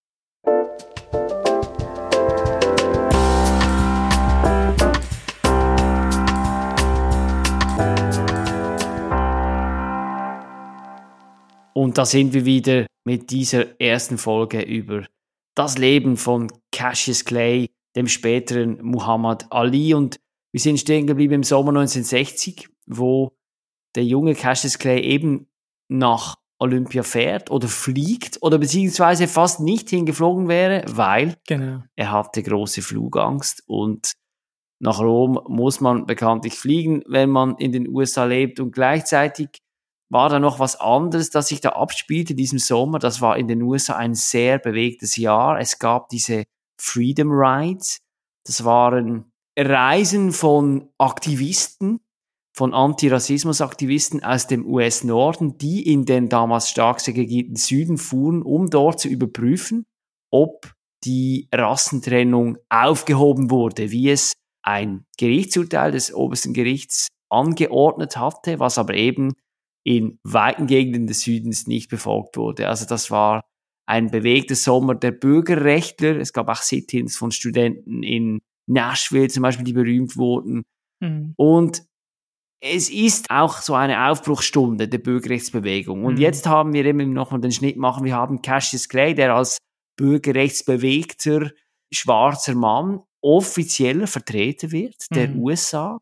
Und da sind wir wieder mit dieser ersten Folge über das Leben von Cassius Clay, dem späteren Muhammad Ali. Und wir sind stehen geblieben im Sommer neunzehnhundertsechzig, wo der junge Cassius Clay eben nach Olympia fährt oder fliegt oder beziehungsweise fast nicht hingeflogen wäre, weil genau. er hatte große Flugangst und nach Rom muss man bekanntlich fliegen, wenn man in den U S A lebt. Und gleichzeitig war da noch was anderes, das sich da abspielte in diesem Sommer. Das war in den U S A ein sehr bewegtes Jahr. Es gab diese Freedom Rides. Das waren Reisen von Aktivisten, von Antirassismus-Aktivisten aus dem U S-Norden, die in den damals stark segregierten Süden fuhren, um dort zu überprüfen, ob die Rassentrennung aufgehoben wurde, wie es ein Gerichtsurteil des obersten Gerichts angeordnet hatte, was aber eben in weiten Gegenden des Südens nicht befolgt wurde. Also das war ein bewegter Sommer der Bürgerrechtler. Es gab auch Sit-ins von Studenten in Nashville zum Beispiel, die berühmt wurden. Mhm. Und es ist auch so eine Aufbruchsstunde der Bürgerrechtsbewegung. Und mhm. jetzt haben wir eben nochmal den Schnitt machen. Wir haben Cassius Clay, der als bürgerrechtsbewegter schwarzer Mann offizieller Vertreter wird, der mhm. U S A,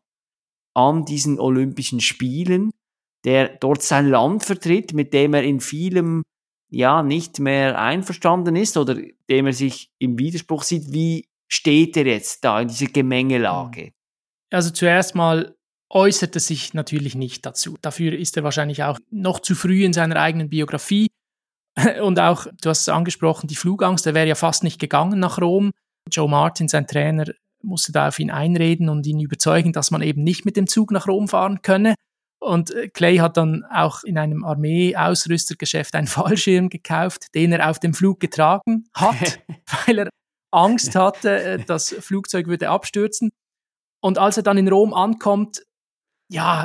an diesen Olympischen Spielen, der dort sein Land vertritt, mit dem er in vielem ja nicht mehr einverstanden ist oder dem er sich im Widerspruch sieht. Wie steht er jetzt da in dieser Gemengelage? Also zuerst mal äußert er sich natürlich nicht dazu. Dafür ist er wahrscheinlich auch noch zu früh in seiner eigenen Biografie. Und auch, du hast es angesprochen, die Flugangst, er wäre ja fast nicht gegangen nach Rom. Joe Martin, sein Trainer, musste da auf ihn einreden und ihn überzeugen, dass man eben nicht mit dem Zug nach Rom fahren könne. Und Clay hat dann auch in einem Armee-Ausrüstergeschäft einen Fallschirm gekauft, den er auf dem Flug getragen hat, weil er Angst hatte, das Flugzeug würde abstürzen. Und als er dann in Rom ankommt, ja,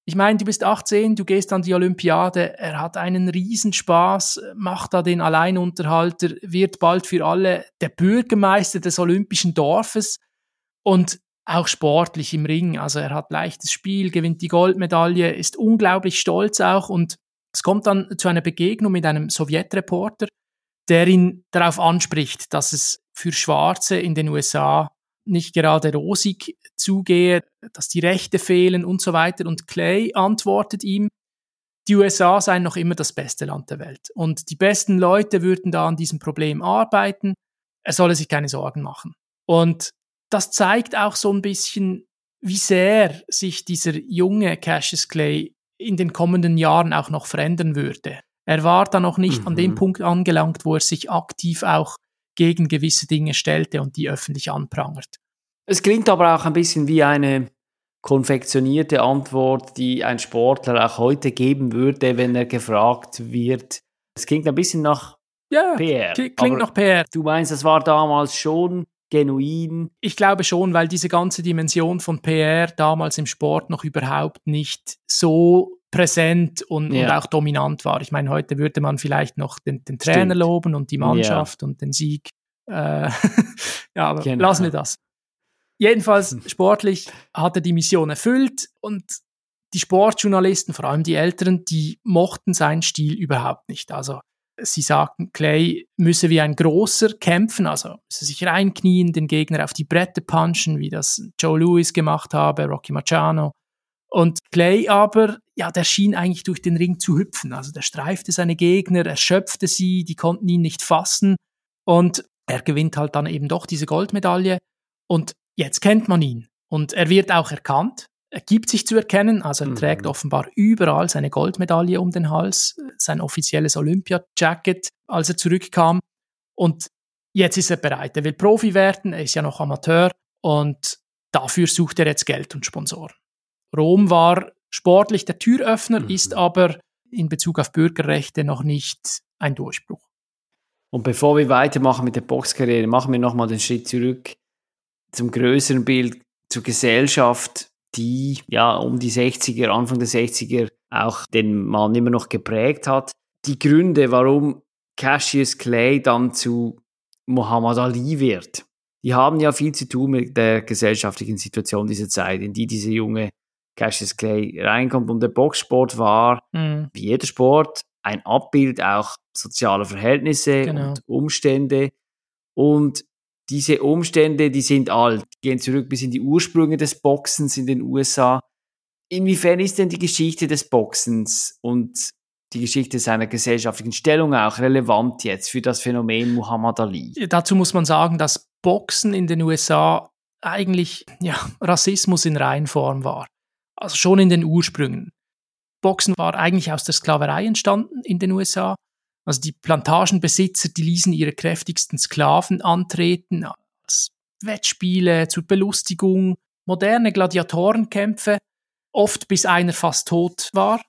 Ich meine, du bist achtzehn, du gehst an die Olympiade, er hat einen Riesenspaß, macht da den Alleinunterhalter, wird bald für alle der Bürgermeister des olympischen Dorfes und auch sportlich im Ring. Also er hat leichtes Spiel, gewinnt die Goldmedaille, ist unglaublich stolz auch und es kommt dann zu einer Begegnung mit einem Sowjetreporter, der ihn darauf anspricht, dass es für Schwarze in den U S A nicht gerade rosig zugehe, dass die Rechte fehlen und so weiter. Und Clay antwortet ihm, die U S A seien noch immer das beste Land der Welt. Und die besten Leute würden da an diesem Problem arbeiten. Er solle sich keine Sorgen machen. Und das zeigt auch so ein bisschen, wie sehr sich dieser junge Cassius Clay in den kommenden Jahren auch noch verändern würde. Er war da noch nicht mhm. an dem Punkt angelangt, wo er sich aktiv auch gegen gewisse Dinge stellte und die öffentlich anprangert. Es klingt aber auch ein bisschen wie eine konfektionierte Antwort, die ein Sportler auch heute geben würde, wenn er gefragt wird. Es klingt ein bisschen nach ja, P R. Klingt aber nach P R. Du meinst, das war damals schon genuin? Ich glaube schon, weil diese ganze Dimension von P R damals im Sport noch überhaupt nicht so präsent und, ja. und auch dominant war. Ich meine, heute würde man vielleicht noch den, den Trainer Stimmt. loben und die Mannschaft ja. und den Sieg. Äh, ja, aber genau. lassen wir das. Jedenfalls sportlich hat er die Mission erfüllt und die Sportjournalisten, vor allem die Älteren, die mochten seinen Stil überhaupt nicht. Also sie sagten, Clay müsse wie ein Großer kämpfen, also müsse sich reinknien, den Gegner auf die Bretter punchen, wie das Joe Louis gemacht habe, Rocky Marciano. Und Clay aber, ja, der schien eigentlich durch den Ring zu hüpfen. Also der streifte seine Gegner, erschöpfte sie, die konnten ihn nicht fassen. Und er gewinnt halt dann eben doch diese Goldmedaille. Und jetzt kennt man ihn. Und er wird auch erkannt. Er gibt sich zu erkennen. Also er mhm. trägt offenbar überall seine Goldmedaille um den Hals, sein offizielles Olympia-Jacket, als er zurückkam. Und jetzt ist er bereit. Er will Profi werden, er ist ja noch Amateur. Und dafür sucht er jetzt Geld und Sponsoren. Rom war sportlich der Türöffner, mhm. ist aber in Bezug auf Bürgerrechte noch nicht ein Durchbruch. Und bevor wir weitermachen mit der Boxkarriere, machen wir nochmal den Schritt zurück zum größeren Bild, zur Gesellschaft, die ja um die sechziger, Anfang der sechziger auch den Mann immer noch geprägt hat. Die Gründe, warum Cassius Clay dann zu Muhammad Ali wird, die haben ja viel zu tun mit der gesellschaftlichen Situation dieser Zeit, in die diese junge Cassius Clay reinkommt. Und der Boxsport war, mhm. wie jeder Sport, ein Abbild auch sozialer Verhältnisse genau. und Umstände. Und diese Umstände, die sind alt, die gehen zurück bis in die Ursprünge des Boxens in den U S A. Inwiefern ist denn die Geschichte des Boxens und die Geschichte seiner gesellschaftlichen Stellung auch relevant jetzt für das Phänomen Muhammad Ali? Dazu muss man sagen, dass Boxen in den U S A eigentlich ja, Rassismus in Reinform war. Also schon in den Ursprüngen. Boxen war eigentlich aus der Sklaverei entstanden in den U S A. Also die Plantagenbesitzer, die ließen ihre kräftigsten Sklaven antreten als Wettspiele zur Belustigung, moderne Gladiatorenkämpfe, oft bis einer fast tot war.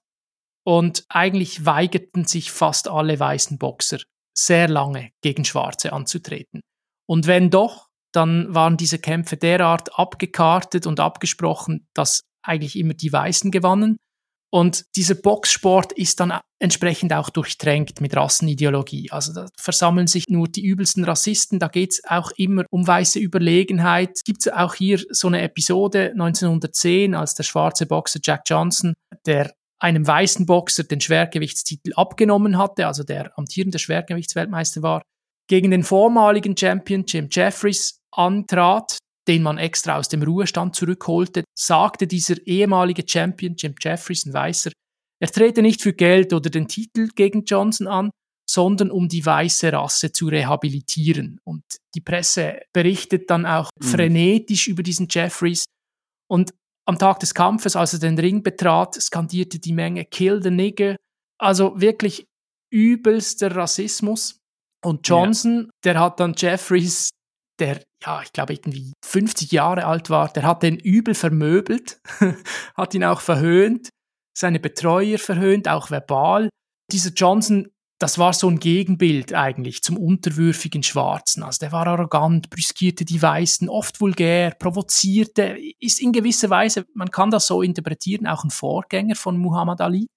Und eigentlich weigerten sich fast alle weißen Boxer sehr lange gegen Schwarze anzutreten. Und wenn doch, dann waren diese Kämpfe derart abgekartet und abgesprochen, dass eigentlich immer die Weißen gewannen. Und dieser Boxsport ist dann entsprechend auch durchtränkt mit Rassenideologie. Also da versammeln sich nur die übelsten Rassisten, da geht es auch immer um weiße Überlegenheit. Gibt es auch hier so eine Episode neunzehnhundertzehn, als der schwarze Boxer Jack Johnson, der einem weißen Boxer den Schwergewichtstitel abgenommen hatte, also der amtierende Schwergewichtsweltmeister war, gegen den vormaligen Champion Jim Jeffries antrat, den man extra aus dem Ruhestand zurückholte, sagte dieser ehemalige Champion, Jim Jeffries, ein Weißer, er trete nicht für Geld oder den Titel gegen Johnson an, sondern um die weiße Rasse zu rehabilitieren. Und die Presse berichtet dann auch mhm. frenetisch über diesen Jeffries. Und am Tag des Kampfes, als er den Ring betrat, skandierte die Menge „Kill the nigger". Also wirklich übelster Rassismus. Und Johnson, ja. der hat dann Jeffries, der, ja, ich glaube, irgendwie fünfzig Jahre alt war, der hat den übel vermöbelt, hat ihn auch verhöhnt, seine Betreuer verhöhnt, auch verbal. Dieser Johnson das war so ein Gegenbild eigentlich zum unterwürfigen Schwarzen. Also der war arrogant, brüskierte die Weißen, oft vulgär, provozierte, ist in gewisser Weise, man kann das so interpretieren, auch ein Vorgänger von Muhammad Ali.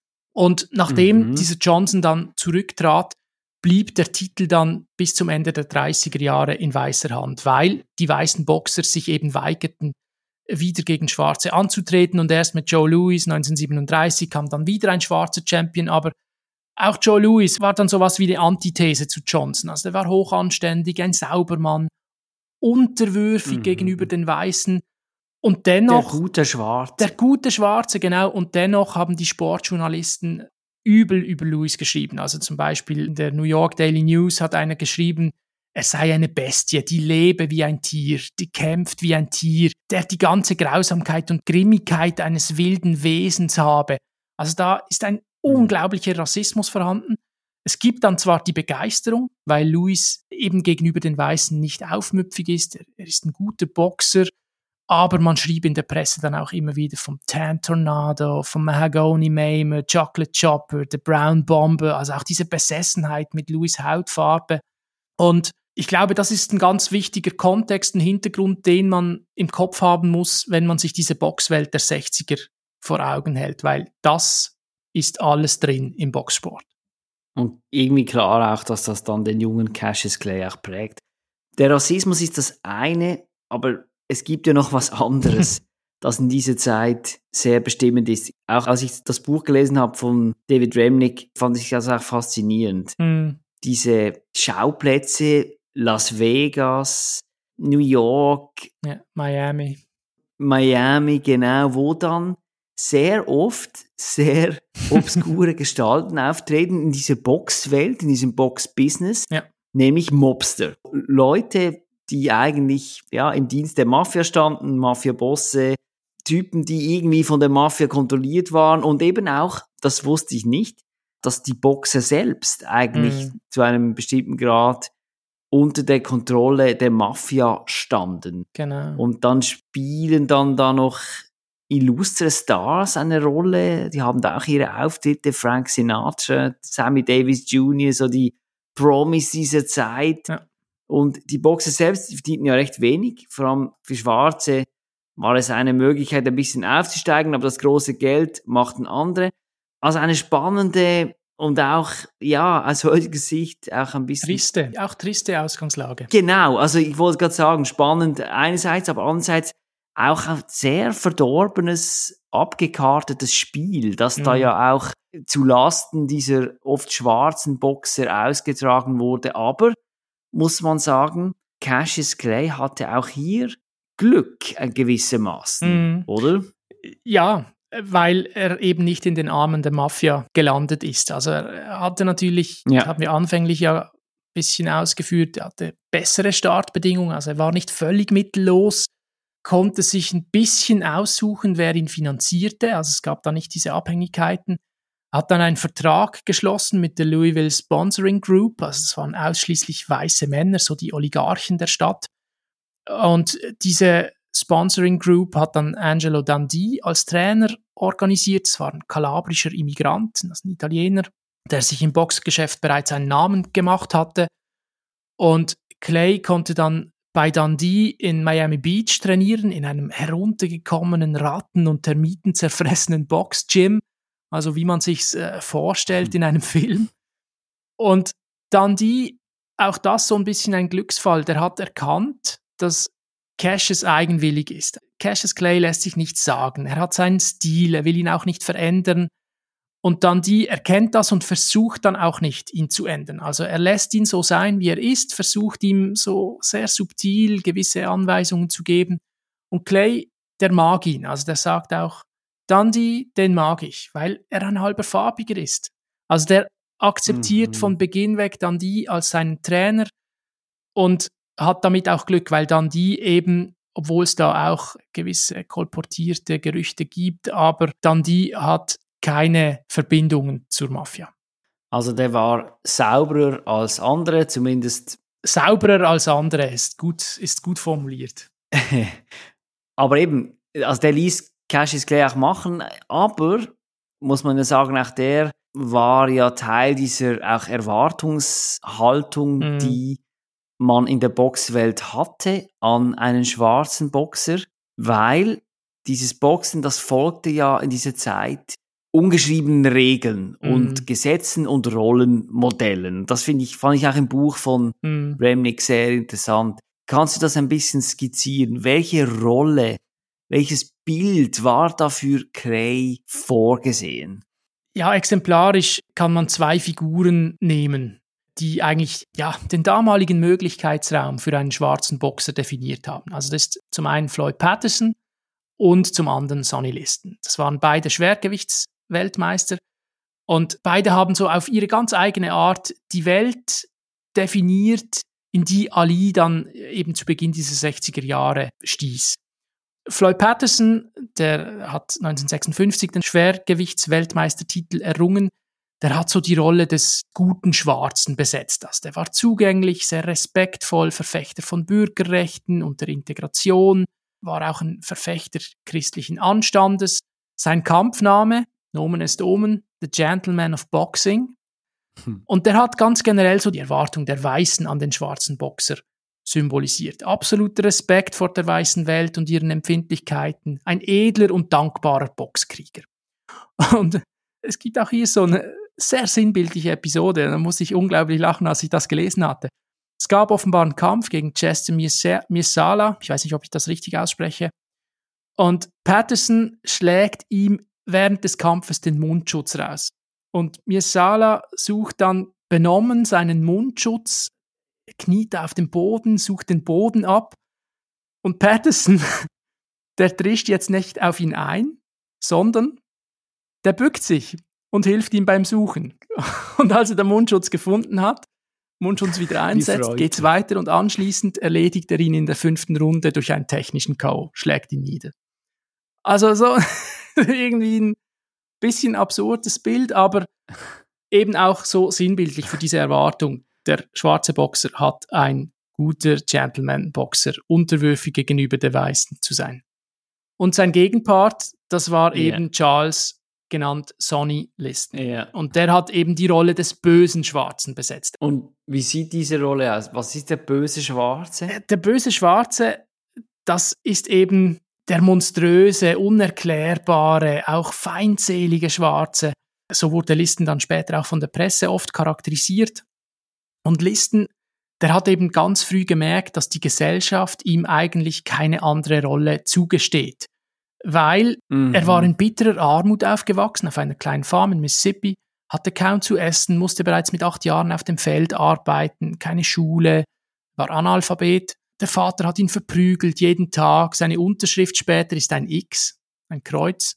Und nachdem Mhm. dieser Johnson dann zurücktrat, blieb der Titel dann bis zum Ende der dreißiger Jahre in weißer Hand, weil die weißen Boxer sich eben weigerten, wieder gegen Schwarze anzutreten. Und erst mit Joe Louis neunzehnhundertsiebenunddreißig kam dann wieder ein schwarzer Champion, aber auch Joe Louis war dann sowas wie die Antithese zu Johnson. Also der war hochanständig, ein Saubermann, unterwürfig Mhm. gegenüber den Weißen. Und dennoch... Der gute Schwarze. Der gute Schwarze, genau. Und dennoch haben die Sportjournalisten übel über Louis geschrieben. Also zum Beispiel in der New York Daily News hat einer geschrieben, er sei eine Bestie, die lebe wie ein Tier, die kämpft wie ein Tier, der die ganze Grausamkeit und Grimmigkeit eines wilden Wesens habe. Also da ist ein unglaublicher Rassismus vorhanden. Es gibt dann zwar die Begeisterung, weil Louis eben gegenüber den Weißen nicht aufmüpfig ist, er, er ist ein guter Boxer, aber man schrieb in der Presse dann auch immer wieder vom Tan Tornado, vom Mahagony Maimer, Chocolate Chopper, The Brown Bomber, also auch diese Besessenheit mit Louis' Hautfarbe. Und ich glaube, das ist ein ganz wichtiger Kontext, ein Hintergrund, den man im Kopf haben muss, wenn man sich diese Boxwelt der sechziger vor Augen hält, weil das ist alles drin im Boxsport. Und irgendwie klar auch, dass das dann den jungen Cassius Clay auch prägt. Der Rassismus ist das eine, aber es gibt ja noch was anderes, das in dieser Zeit sehr bestimmend ist. Auch als ich das Buch gelesen habe von David Remnick, fand ich das auch faszinierend. Mm. Diese Schauplätze, Las Vegas, New York, Ja, Miami. Miami, genau, wo dann sehr oft sehr obskure Gestalten auftreten in dieser Boxwelt, in diesem Boxbusiness, Ja. nämlich Mobster. Leute, die eigentlich ja im Dienst der Mafia standen, Mafia-Bosse, Typen, die irgendwie von der Mafia kontrolliert waren und eben auch, das wusste ich nicht, dass die Boxer selbst eigentlich Mhm. zu einem bestimmten Grad unter der Kontrolle der Mafia standen. Genau. Und dann spielen dann da noch illustre Stars eine Rolle. Die haben da auch ihre Auftritte. Frank Sinatra, Sammy Davis Junior, so die Promis dieser Zeit. Ja. Und die Boxer selbst, die verdienten ja recht wenig. Vor allem für Schwarze war es eine Möglichkeit, ein bisschen aufzusteigen, aber das große Geld machten andere. Also eine spannende und auch, ja, aus heutiger Sicht auch ein bisschen... Triste, auch triste Ausgangslage. Genau, also ich wollte gerade sagen, spannend einerseits, aber andererseits auch ein sehr verdorbenes, abgekartetes Spiel, das Mhm. da ja auch zu Lasten dieser oft schwarzen Boxer ausgetragen wurde. Aber, muss man sagen, Cassius Clay hatte auch hier Glück gewissermaßen, Mhm. oder? Ja, weil er eben nicht in den Armen der Mafia gelandet ist. Also er hatte natürlich, Ja. das haben wir anfänglich ja ein bisschen ausgeführt, er hatte bessere Startbedingungen, also er war nicht völlig mittellos, konnte sich ein bisschen aussuchen, wer ihn finanzierte, also es gab da nicht diese Abhängigkeiten, hat dann einen Vertrag geschlossen mit der Louisville Sponsoring Group, also es waren ausschließlich weiße Männer, so die Oligarchen der Stadt. Und diese Sponsoring Group hat dann Angelo Dundee als Trainer organisiert. Es war ein kalabrischer Immigrant, also ein Italiener, der sich im Boxgeschäft bereits einen Namen gemacht hatte. Und Clay konnte dann bei Dundee in Miami Beach trainieren, in einem heruntergekommenen, Ratten- und Termiten zerfressenen Boxgym, also wie man sich's äh, vorstellt in einem Film. Und Dundee, auch das so ein bisschen ein Glücksfall, der hat erkannt, dass Cassius eigenwillig ist. Cassius Clay lässt sich nichts sagen. Er hat seinen Stil, er will ihn auch nicht verändern. Und Dundee erkennt das und versucht dann auch nicht, ihn zu ändern. Also er lässt ihn so sein, wie er ist, versucht ihm so sehr subtil gewisse Anweisungen zu geben. Und Clay, der mag ihn. Also der sagt auch, Dundee, den mag ich, weil er ein halber Farbiger ist. Also der akzeptiert Mhm. von Beginn weg Dundee als seinen Trainer und hat damit auch Glück, weil Dundee eben, obwohl es da auch gewisse kolportierte Gerüchte gibt, aber Dundee hat keine Verbindungen zur Mafia. Also der war sauberer als andere, zumindest. Sauberer als andere ist gut, ist gut formuliert. Aber eben, also der ließ Cassius Clay auch machen, aber, muss man ja sagen, auch der war ja Teil dieser auch Erwartungshaltung, Mhm. die man in der Boxwelt hatte an einen schwarzen Boxer, weil dieses Boxen, das folgte ja in dieser Zeit ungeschriebenen Regeln und Mhm. Gesetzen und Rollenmodellen. Das finde ich, fand ich auch im Buch von Mhm. Remnick sehr interessant. Kannst du das ein bisschen skizzieren? Welche Rolle, welches Bild war da für Clay vorgesehen? Ja, exemplarisch kann man zwei Figuren nehmen, die eigentlich ja, den damaligen Möglichkeitsraum für einen schwarzen Boxer definiert haben. Also das ist zum einen Floyd Patterson und zum anderen Sonny Liston. Das waren beide Schwergewichtsweltmeister und beide haben so auf ihre ganz eigene Art die Welt definiert, in die Ali dann eben zu Beginn dieser sechziger Jahre stieß. Floyd Patterson, der hat neunzehnhundertsechsundfünfzig den Schwergewichtsweltmeistertitel errungen. Der hat so die Rolle des guten Schwarzen besetzt. Also der war zugänglich, sehr respektvoll, Verfechter von Bürgerrechten und der Integration, war auch ein Verfechter christlichen Anstandes. Sein Kampfname, Nomen est Omen, The Gentleman of Boxing. Hm. Und der hat ganz generell so die Erwartung der Weißen an den schwarzen Boxer symbolisiert. Absoluter Respekt vor der weißen Welt und ihren Empfindlichkeiten. Ein edler und dankbarer Boxkrieger. Und es gibt auch hier so eine sehr sinnbildliche Episode. Da muss ich unglaublich lachen, als ich das gelesen hatte. Es gab offenbar einen Kampf gegen Chester Mirsala. Ich weiß nicht, ob ich das richtig ausspreche. Und Patterson schlägt ihm während des Kampfes den Mundschutz raus. Und Mirsala sucht dann benommen seinen Mundschutz, kniet auf dem Boden, sucht den Boden ab und Patterson, der drischt jetzt nicht auf ihn ein, sondern der bückt sich und hilft ihm beim Suchen. Und als er den Mundschutz gefunden hat, Mundschutz wieder einsetzt, geht's weiter und anschließend erledigt er ihn in der fünften Runde durch einen technischen K O, schlägt ihn nieder. Also so irgendwie ein bisschen absurdes Bild, aber eben auch so sinnbildlich für diese Erwartung. Der schwarze Boxer hat ein guter Gentleman-Boxer, unterwürfig gegenüber der Weißen zu sein. Und sein Gegenpart, das war Yeah. eben Charles, genannt Sonny Liston. Ja. Und der hat eben die Rolle des bösen Schwarzen besetzt. Und wie sieht diese Rolle aus? Was ist der böse Schwarze? Der böse Schwarze, das ist eben der monströse, unerklärbare, auch feindselige Schwarze. So wurde Liston dann später auch von der Presse oft charakterisiert. Und Liston, der hat eben ganz früh gemerkt, dass die Gesellschaft ihm eigentlich keine andere Rolle zugesteht. Weil Mhm. er war in bitterer Armut aufgewachsen, auf einer kleinen Farm in Mississippi, hatte kaum zu essen, musste bereits mit acht Jahren auf dem Feld arbeiten, keine Schule, war Analphabet. Der Vater hat ihn verprügelt jeden Tag. Seine Unterschrift später ist ein X, ein Kreuz.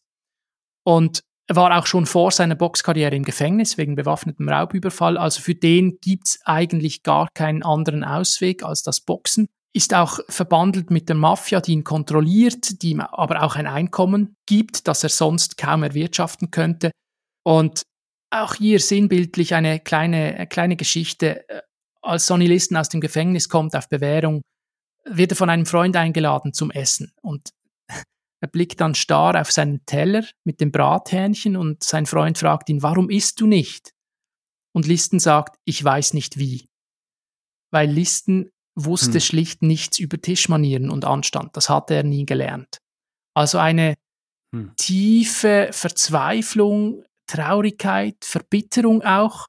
Und er war auch schon vor seiner Boxkarriere im Gefängnis wegen bewaffnetem Raubüberfall. Also für den gibt's eigentlich gar keinen anderen Ausweg als das Boxen. Ist auch verbandelt mit der Mafia, die ihn kontrolliert, die ihm aber auch ein Einkommen gibt, das er sonst kaum erwirtschaften könnte. Und auch hier sinnbildlich eine kleine, eine kleine Geschichte. Als Sonny Liston aus dem Gefängnis kommt auf Bewährung, wird er von einem Freund eingeladen zum Essen. Und er blickt dann starr auf seinen Teller mit dem Brathähnchen und sein Freund fragt ihn, warum isst du nicht? Und Liston sagt, ich weiß nicht wie. Weil Liston wusste Hm. schlicht nichts über Tischmanieren und Anstand. Das hatte er nie gelernt. Also eine Hm. tiefe Verzweiflung, Traurigkeit, Verbitterung auch,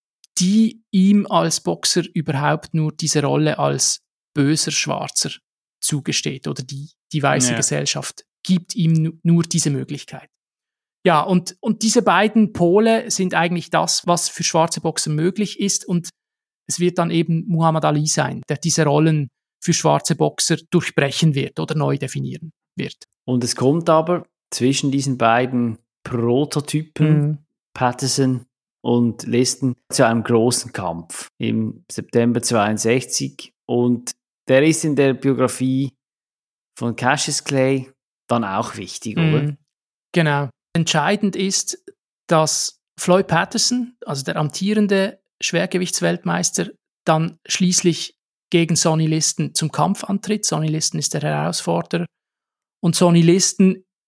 die ihm als Boxer überhaupt nur diese Rolle als böser Schwarzer zugesteht oder die, die weiße Ja. Gesellschaft gibt ihm nu- nur diese Möglichkeit. Ja, und, und diese beiden Pole sind eigentlich das, was für schwarze Boxer möglich ist und es wird dann eben Muhammad Ali sein, der diese Rollen für schwarze Boxer durchbrechen wird oder neu definieren wird. Und es kommt aber zwischen diesen beiden Prototypen, Patterson und Liston, zu einem großen Kampf im September zweiundsechzig. Und der ist in der Biografie von Cassius Clay dann auch wichtig, oder? Mhm. Genau. Entscheidend ist, dass Floyd Patterson, also der amtierende Schwergewichtsweltmeister, dann schließlich gegen Sonny Liston zum Kampf antritt. Sonny Liston ist der Herausforderer. Und Sonny Liston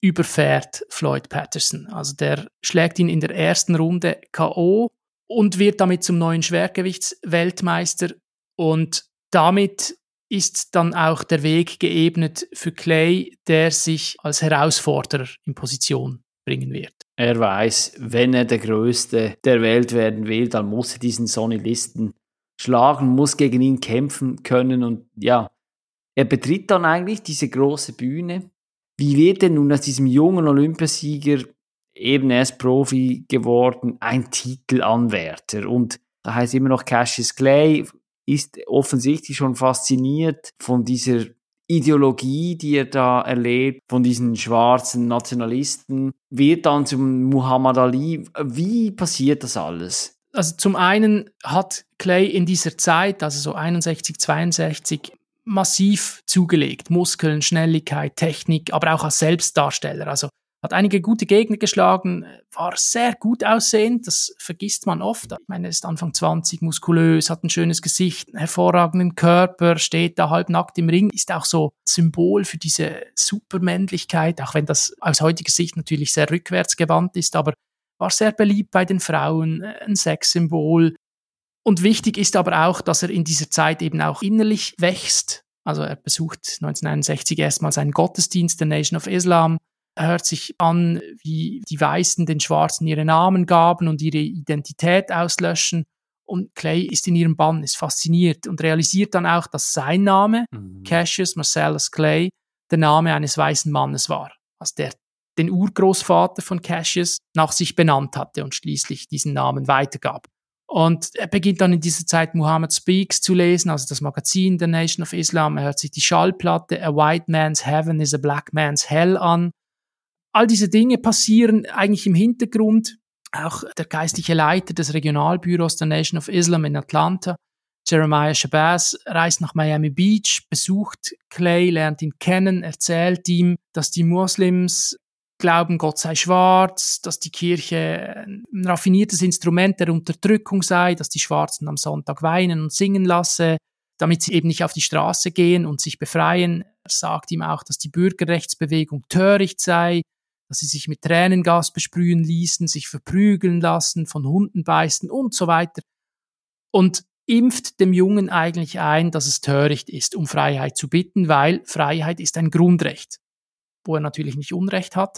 überfährt Floyd Patterson. Also der schlägt ihn in der ersten Runde K O und wird damit zum neuen Schwergewichtsweltmeister. Und damit ist dann auch der Weg geebnet für Clay, der sich als Herausforderer in Position bringen wird. Er weiß, wenn er der Größte der Welt werden will, dann muss er diesen Sonny Liston schlagen, muss gegen ihn kämpfen können. Und ja, er betritt dann eigentlich diese große Bühne. Wie wird er nun aus diesem jungen Olympiasieger, eben erst Profi geworden, ein Titelanwärter? Und da heißt immer noch Cassius Clay, ist offensichtlich schon fasziniert von dieser Ideologie, die er da erlebt, von diesen schwarzen Nationalisten, wird dann zum Muhammad Ali. Wie passiert das alles? Also zum einen hat Clay in dieser Zeit, also so einundsechzig, zweiundsechzig, massiv zugelegt. Muskeln, Schnelligkeit, Technik, aber auch als Selbstdarsteller. Also hat einige gute Gegner geschlagen, war sehr gut aussehend, das vergisst man oft. Ich meine, er ist Anfang zwanzig, muskulös, hat ein schönes Gesicht, einen hervorragenden Körper, steht da halbnackt im Ring, ist auch so Symbol für diese Supermännlichkeit, auch wenn das aus heutiger Sicht natürlich sehr rückwärtsgewandt ist, aber war sehr beliebt bei den Frauen, ein Sexsymbol. Und wichtig ist aber auch, dass er in dieser Zeit eben auch innerlich wächst. Also er besucht neunzehnhunderteinundsechzig erstmals einen Gottesdienst der Nation of Islam, er hört sich an, wie die Weißen den Schwarzen ihre Namen gaben und ihre Identität auslöschen. Und Clay ist in ihrem Bann, ist fasziniert und realisiert dann auch, dass sein Name, mhm. Cassius Marcellus Clay, der Name eines weißen Mannes war. Also der den Urgroßvater von Cassius nach sich benannt hatte und schließlich diesen Namen weitergab. Und er beginnt dann in dieser Zeit Muhammad Speaks zu lesen, also das Magazin der Nation of Islam. Er hört sich die Schallplatte A White Man's Heaven is a Black Man's Hell an. All diese Dinge passieren eigentlich im Hintergrund. Auch der geistliche Leiter des Regionalbüros der Nation of Islam in Atlanta, Jeremiah Shabazz, reist nach Miami Beach, besucht Clay, lernt ihn kennen, erzählt ihm, dass die Muslims glauben, Gott sei schwarz, dass die Kirche ein raffiniertes Instrument der Unterdrückung sei, dass die Schwarzen am Sonntag weinen und singen lasse, damit sie eben nicht auf die Straße gehen und sich befreien. Er sagt ihm auch, dass die Bürgerrechtsbewegung töricht sei, dass sie sich mit Tränengas besprühen ließen, sich verprügeln lassen, von Hunden beißen und so weiter. Und impft dem Jungen eigentlich ein, dass es töricht ist, um Freiheit zu bitten, weil Freiheit ist ein Grundrecht, wo er natürlich nicht Unrecht hat.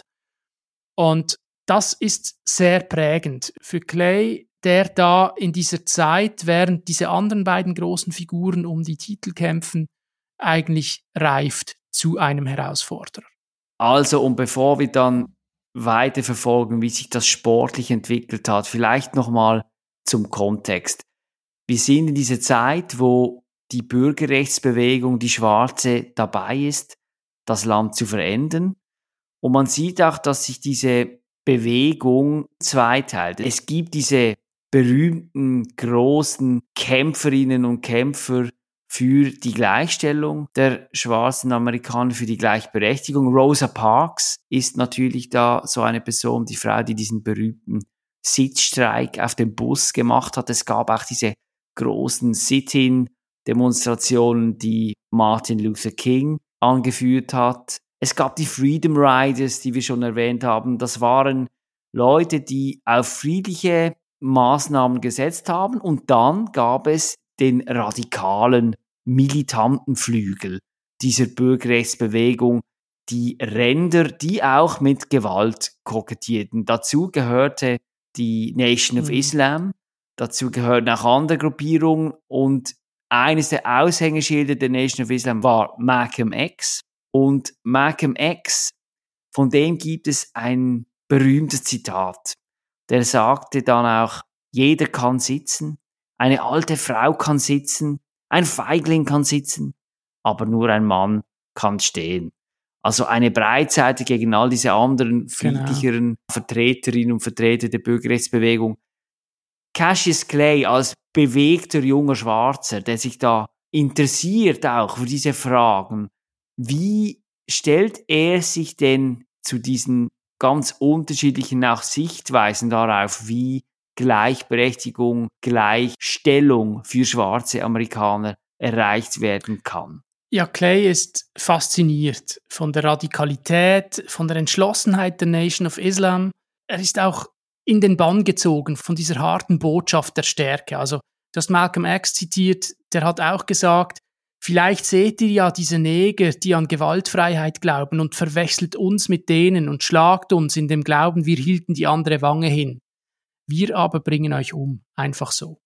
Und das ist sehr prägend für Clay, der da in dieser Zeit, während diese anderen beiden großen Figuren um die Titel kämpfen, eigentlich reift zu einem Herausforderer. Also, und bevor wir dann weiter verfolgen, wie sich das sportlich entwickelt hat, vielleicht nochmal zum Kontext. Wir sind in dieser Zeit, wo die Bürgerrechtsbewegung, die Schwarze, dabei ist, das Land zu verändern. Und man sieht auch, dass sich diese Bewegung zweiteilt. Es gibt diese berühmten, großen Kämpferinnen und Kämpfer für die Gleichstellung der schwarzen Amerikaner, für die Gleichberechtigung. Rosa Parks ist natürlich da so eine Person, die Frau, die diesen berühmten Sitzstreik auf dem Bus gemacht hat. Es gab auch diese großen Sit-in-Demonstrationen, die Martin Luther King angeführt hat. Es gab die Freedom Riders, die wir schon erwähnt haben. Das waren Leute, die auf friedliche Maßnahmen gesetzt haben. Und dann gab es den radikalen, militanten Flügel dieser Bürgerrechtsbewegung, die Ränder, die auch mit Gewalt kokettierten. Dazu gehörte die Nation of Islam, dazu gehörten auch andere Gruppierungen und eines der Aushängeschilder der Nation of Islam war Malcolm X. Und Malcolm X, von dem gibt es ein berühmtes Zitat. Der sagte dann auch, jeder kann sitzen, eine alte Frau kann sitzen, ein Feigling kann sitzen, aber nur ein Mann kann stehen. Also eine Breitseite gegen all diese anderen friedlicheren genau. Vertreterinnen und Vertreter der Bürgerrechtsbewegung. Cassius Clay als bewegter junger Schwarzer, der sich da interessiert auch für diese Fragen. Wie stellt er sich denn zu diesen ganz unterschiedlichen auch Sichtweisen darauf, wie Gleichberechtigung, Gleichstellung für schwarze Amerikaner erreicht werden kann? Ja, Clay ist fasziniert von der Radikalität, von der Entschlossenheit der Nation of Islam. Er ist auch in den Bann gezogen von dieser harten Botschaft der Stärke. Also, du hast Malcolm X zitiert, der hat auch gesagt, vielleicht seht ihr ja diese Neger, die an Gewaltfreiheit glauben und verwechselt uns mit denen und schlagt uns in dem Glauben, wir hielten die andere Wange hin. Wir aber bringen euch um, einfach so.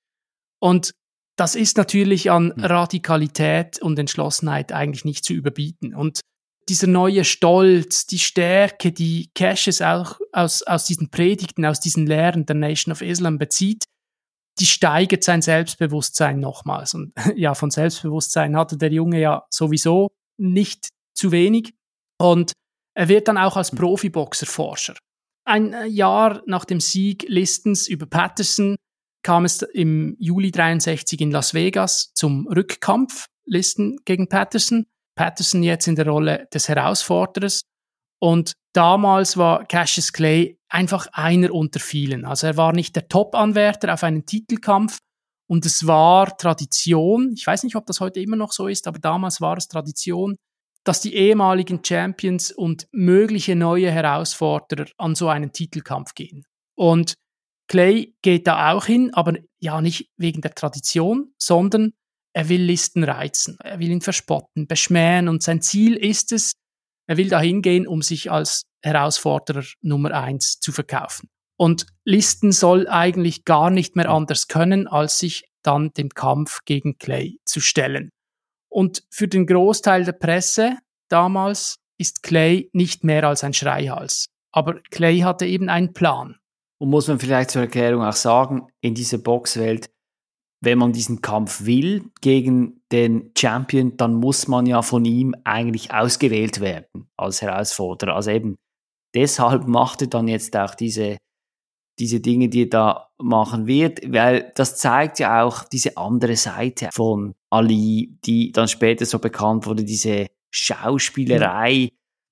Und das ist natürlich an Radikalität und Entschlossenheit eigentlich nicht zu überbieten. Und dieser neue Stolz, die Stärke, die Cassius auch aus, aus diesen Predigten, aus diesen Lehren der Nation of Islam bezieht, die steigert sein Selbstbewusstsein nochmals. Und ja, von Selbstbewusstsein hatte der Junge ja sowieso nicht zu wenig. Und er wird dann auch als Profiboxer-Forscher. Ein Jahr nach dem Sieg Listens über Patterson kam es im Juli dreiundsechzig in Las Vegas zum Rückkampf, Liston gegen Patterson. Patterson jetzt in der Rolle des Herausforderers. Und damals war Cassius Clay einfach einer unter vielen. Also er war nicht der Top-Anwärter auf einen Titelkampf. Und es war Tradition, ich weiß nicht, ob das heute immer noch so ist, aber damals war es Tradition, dass die ehemaligen Champions und mögliche neue Herausforderer an so einen Titelkampf gehen. Und Clay geht da auch hin, aber ja nicht wegen der Tradition, sondern er will Liston reizen. Er will ihn verspotten, beschmähen und sein Ziel ist es, er will da hingehen, um sich als Herausforderer Nummer eins zu verkaufen. Und Liston soll eigentlich gar nicht mehr anders können, als sich dann dem Kampf gegen Clay zu stellen. Und für den Großteil der Presse damals ist Clay nicht mehr als ein Schreihals. Aber Clay hatte eben einen Plan. Und muss man vielleicht zur Erklärung auch sagen, in dieser Boxwelt, wenn man diesen Kampf will gegen den Champion, dann muss man ja von ihm eigentlich ausgewählt werden als Herausforderer. Also eben deshalb macht er dann jetzt auch diese, diese Dinge, die er da machen wird, weil das zeigt ja auch diese andere Seite von Ali, die dann später so bekannt wurde, diese Schauspielerei,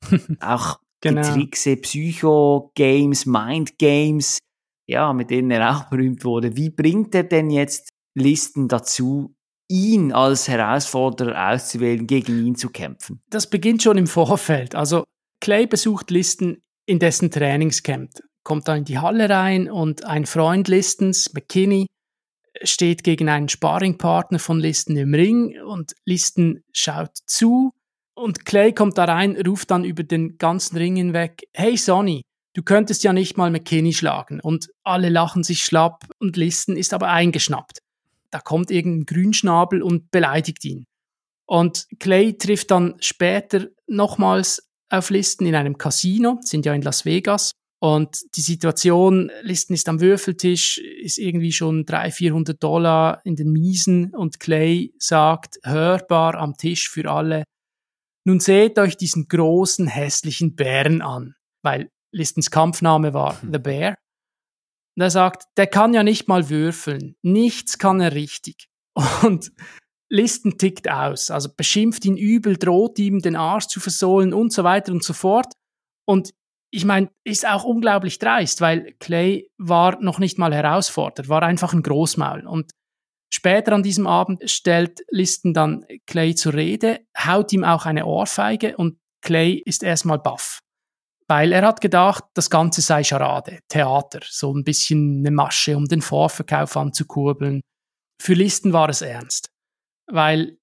auch genau. Die Trickse, Psycho-Games, Mind-Games, ja, mit denen er auch berühmt wurde. Wie bringt er denn jetzt Liston dazu, ihn als Herausforderer auszuwählen, gegen ihn zu kämpfen? Das beginnt schon im Vorfeld. Also Clay besucht Liston in dessen Trainingscamp, kommt dann in die Halle rein und ein Freund Listons, McKinney, steht gegen einen Sparringpartner von Liston im Ring und Liston schaut zu. Und Clay kommt da rein, ruft dann über den ganzen Ring hinweg, hey Sonny, du könntest ja nicht mal McKinney schlagen. Und alle lachen sich schlapp und Liston ist aber eingeschnappt. Da kommt irgendein Grünschnabel und beleidigt ihn. Und Clay trifft dann später nochmals auf Liston in einem Casino, sind ja in Las Vegas. Und die Situation, Liston ist am Würfeltisch, ist irgendwie schon dreihundert, vierhundert Dollar in den Miesen und Clay sagt, hörbar am Tisch für alle, nun seht euch diesen großen, hässlichen Bären an, weil Listons Kampfname war The Bear. Und er sagt, der kann ja nicht mal würfeln, nichts kann er richtig. Und Liston tickt aus, also beschimpft ihn übel, droht ihm den Arsch zu versohlen und so weiter und so fort. Und ich meine, ist auch unglaublich dreist, weil Clay war noch nicht mal Herausforderer, war einfach ein Großmaul. Und später an diesem Abend stellt Liston dann Clay zur Rede, haut ihm auch eine Ohrfeige und Clay ist erstmal baff. Weil er hat gedacht, das Ganze sei Charade, Theater, so ein bisschen eine Masche, um den Vorverkauf anzukurbeln. Für Liston war es ernst. Weil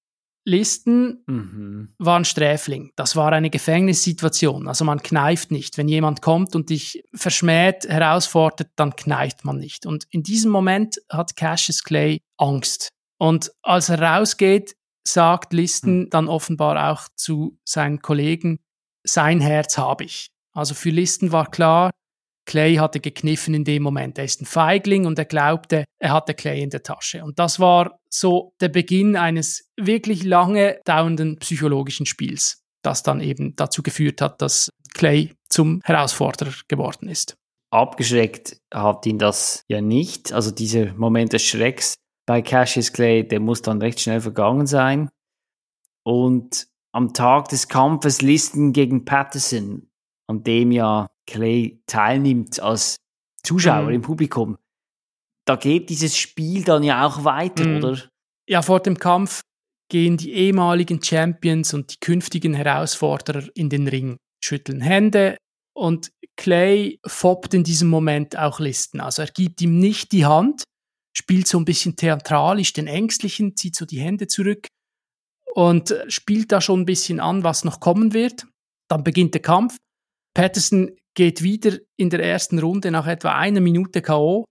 Liston mhm. war ein Sträfling. Das war eine Gefängnissituation. Also man kneift nicht. Wenn jemand kommt und dich verschmäht, herausfordert, dann kneift man nicht. Und in diesem Moment hat Cassius Clay Angst. Und als er rausgeht, sagt Liston mhm. dann offenbar auch zu seinen Kollegen, sein Herz habe ich. Also für Liston war klar, Clay hatte gekniffen in dem Moment. Er ist ein Feigling und er glaubte, er hatte Clay in der Tasche. Und das war so der Beginn eines wirklich lange dauernden psychologischen Spiels, das dann eben dazu geführt hat, dass Clay zum Herausforderer geworden ist. Abgeschreckt hat ihn das ja nicht. Also dieser Moment des Schrecks bei Cassius Clay, der muss dann recht schnell vergangen sein. Und am Tag des Kampfes Liston gegen Patterson, an dem ja Clay teilnimmt als Zuschauer mhm. im Publikum, da geht dieses Spiel dann ja auch weiter, mhm. oder? Ja, vor dem Kampf gehen die ehemaligen Champions und die künftigen Herausforderer in den Ring, schütteln Hände und Clay foppt in diesem Moment auch Liston. Also er gibt ihm nicht die Hand, spielt so ein bisschen theatralisch den Ängstlichen, zieht so die Hände zurück und spielt da schon ein bisschen an, was noch kommen wird. Dann beginnt der Kampf. Patterson geht wieder in der ersten Runde nach etwa einer Minute K O.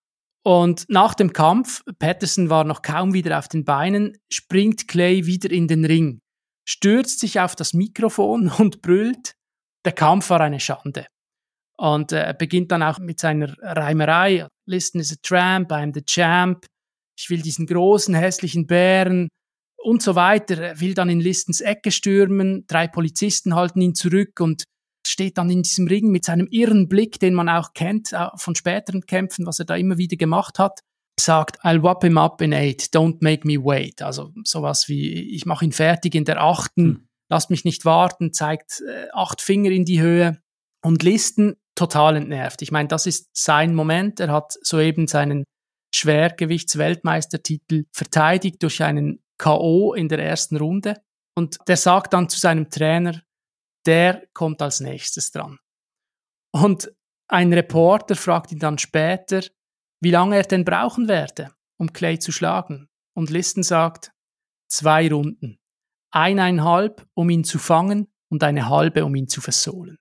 Und nach dem Kampf, Patterson war noch kaum wieder auf den Beinen, springt Clay wieder in den Ring, stürzt sich auf das Mikrofon und brüllt, der Kampf war eine Schande. Und er äh, beginnt dann auch mit seiner Reimerei, Liston is a tramp, I'm the champ, ich will diesen großen, hässlichen Bären und so weiter. Er will dann in Listons Ecke stürmen, drei Polizisten halten ihn zurück und steht dann in diesem Ring mit seinem irren Blick, den man auch kennt von späteren Kämpfen, was er da immer wieder gemacht hat, sagt, I'll whop him up in eight, don't make me wait. Also sowas wie, ich mache ihn fertig in der achten, hm. lasst mich nicht warten, zeigt äh, acht Finger in die Höhe. Und Liston total entnervt. Ich meine, das ist sein Moment. Er hat soeben seinen Schwergewichtsweltmeistertitel verteidigt durch einen K O in der ersten Runde. Und der sagt dann zu seinem Trainer, der kommt als nächstes dran. Und ein Reporter fragt ihn dann später, wie lange er denn brauchen werde, um Clay zu schlagen. Und Liston sagt, zwei Runden. Eineinhalb, um ihn zu fangen und eine halbe, um ihn zu versohlen.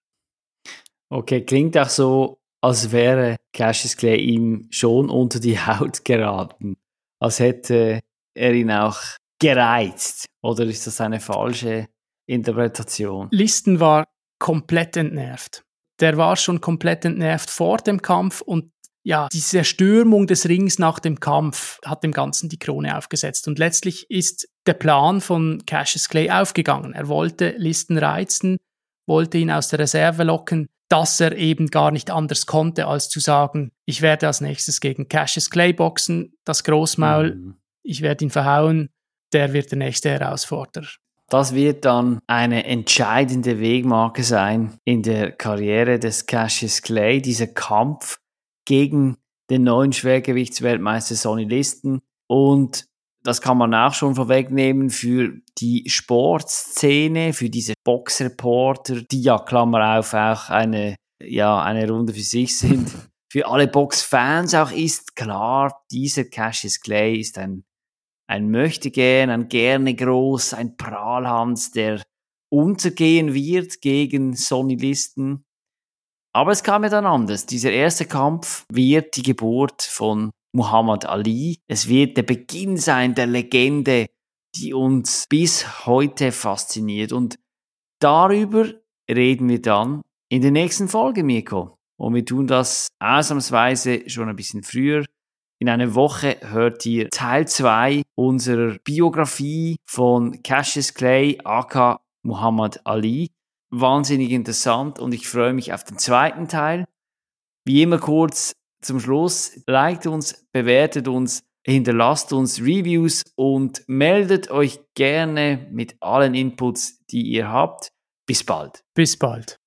Okay, klingt auch so, als wäre Cassius Clay ihm schon unter die Haut geraten. Als hätte er ihn auch gereizt. Oder ist das eine falsche Interpretation? Liston war komplett entnervt. Der war schon komplett entnervt vor dem Kampf und ja, diese Stürmung des Rings nach dem Kampf hat dem Ganzen die Krone aufgesetzt. Und letztlich ist der Plan von Cassius Clay aufgegangen. Er wollte Liston reizen, wollte ihn aus der Reserve locken, dass er eben gar nicht anders konnte, als zu sagen, ich werde als nächstes gegen Cassius Clay boxen, das Großmaul, mhm. ich werde ihn verhauen, der wird der nächste Herausforderer. Das wird dann eine entscheidende Wegmarke sein in der Karriere des Cassius Clay, dieser Kampf gegen den neuen Schwergewichtsweltmeister Sonny Liston. Und das kann man auch schon vorwegnehmen für die Sportszene, für diese Boxreporter, die ja, Klammer auf, auch eine, ja, eine Runde für sich sind. Für alle Boxfans auch ist klar, dieser Cassius Clay ist ein Ein Möchtegern, ein gerne groß, ein Prahlhans, der untergehen wird gegen Sonny Liston. Aber es kam ja dann anders. Dieser erste Kampf wird die Geburt von Muhammad Ali. Es wird der Beginn sein der Legende, die uns bis heute fasziniert. Und darüber reden wir dann in der nächsten Folge, Mirko. Und wir tun das ausnahmsweise schon ein bisschen früher. In einer Woche hört ihr Teil zwei unserer Biografie von Cassius Clay, aka Muhammad Ali. Wahnsinnig interessant und ich freue mich auf den zweiten Teil. Wie immer kurz zum Schluss, liked uns, bewertet uns, hinterlasst uns Reviews und meldet euch gerne mit allen Inputs, die ihr habt. Bis bald. Bis bald.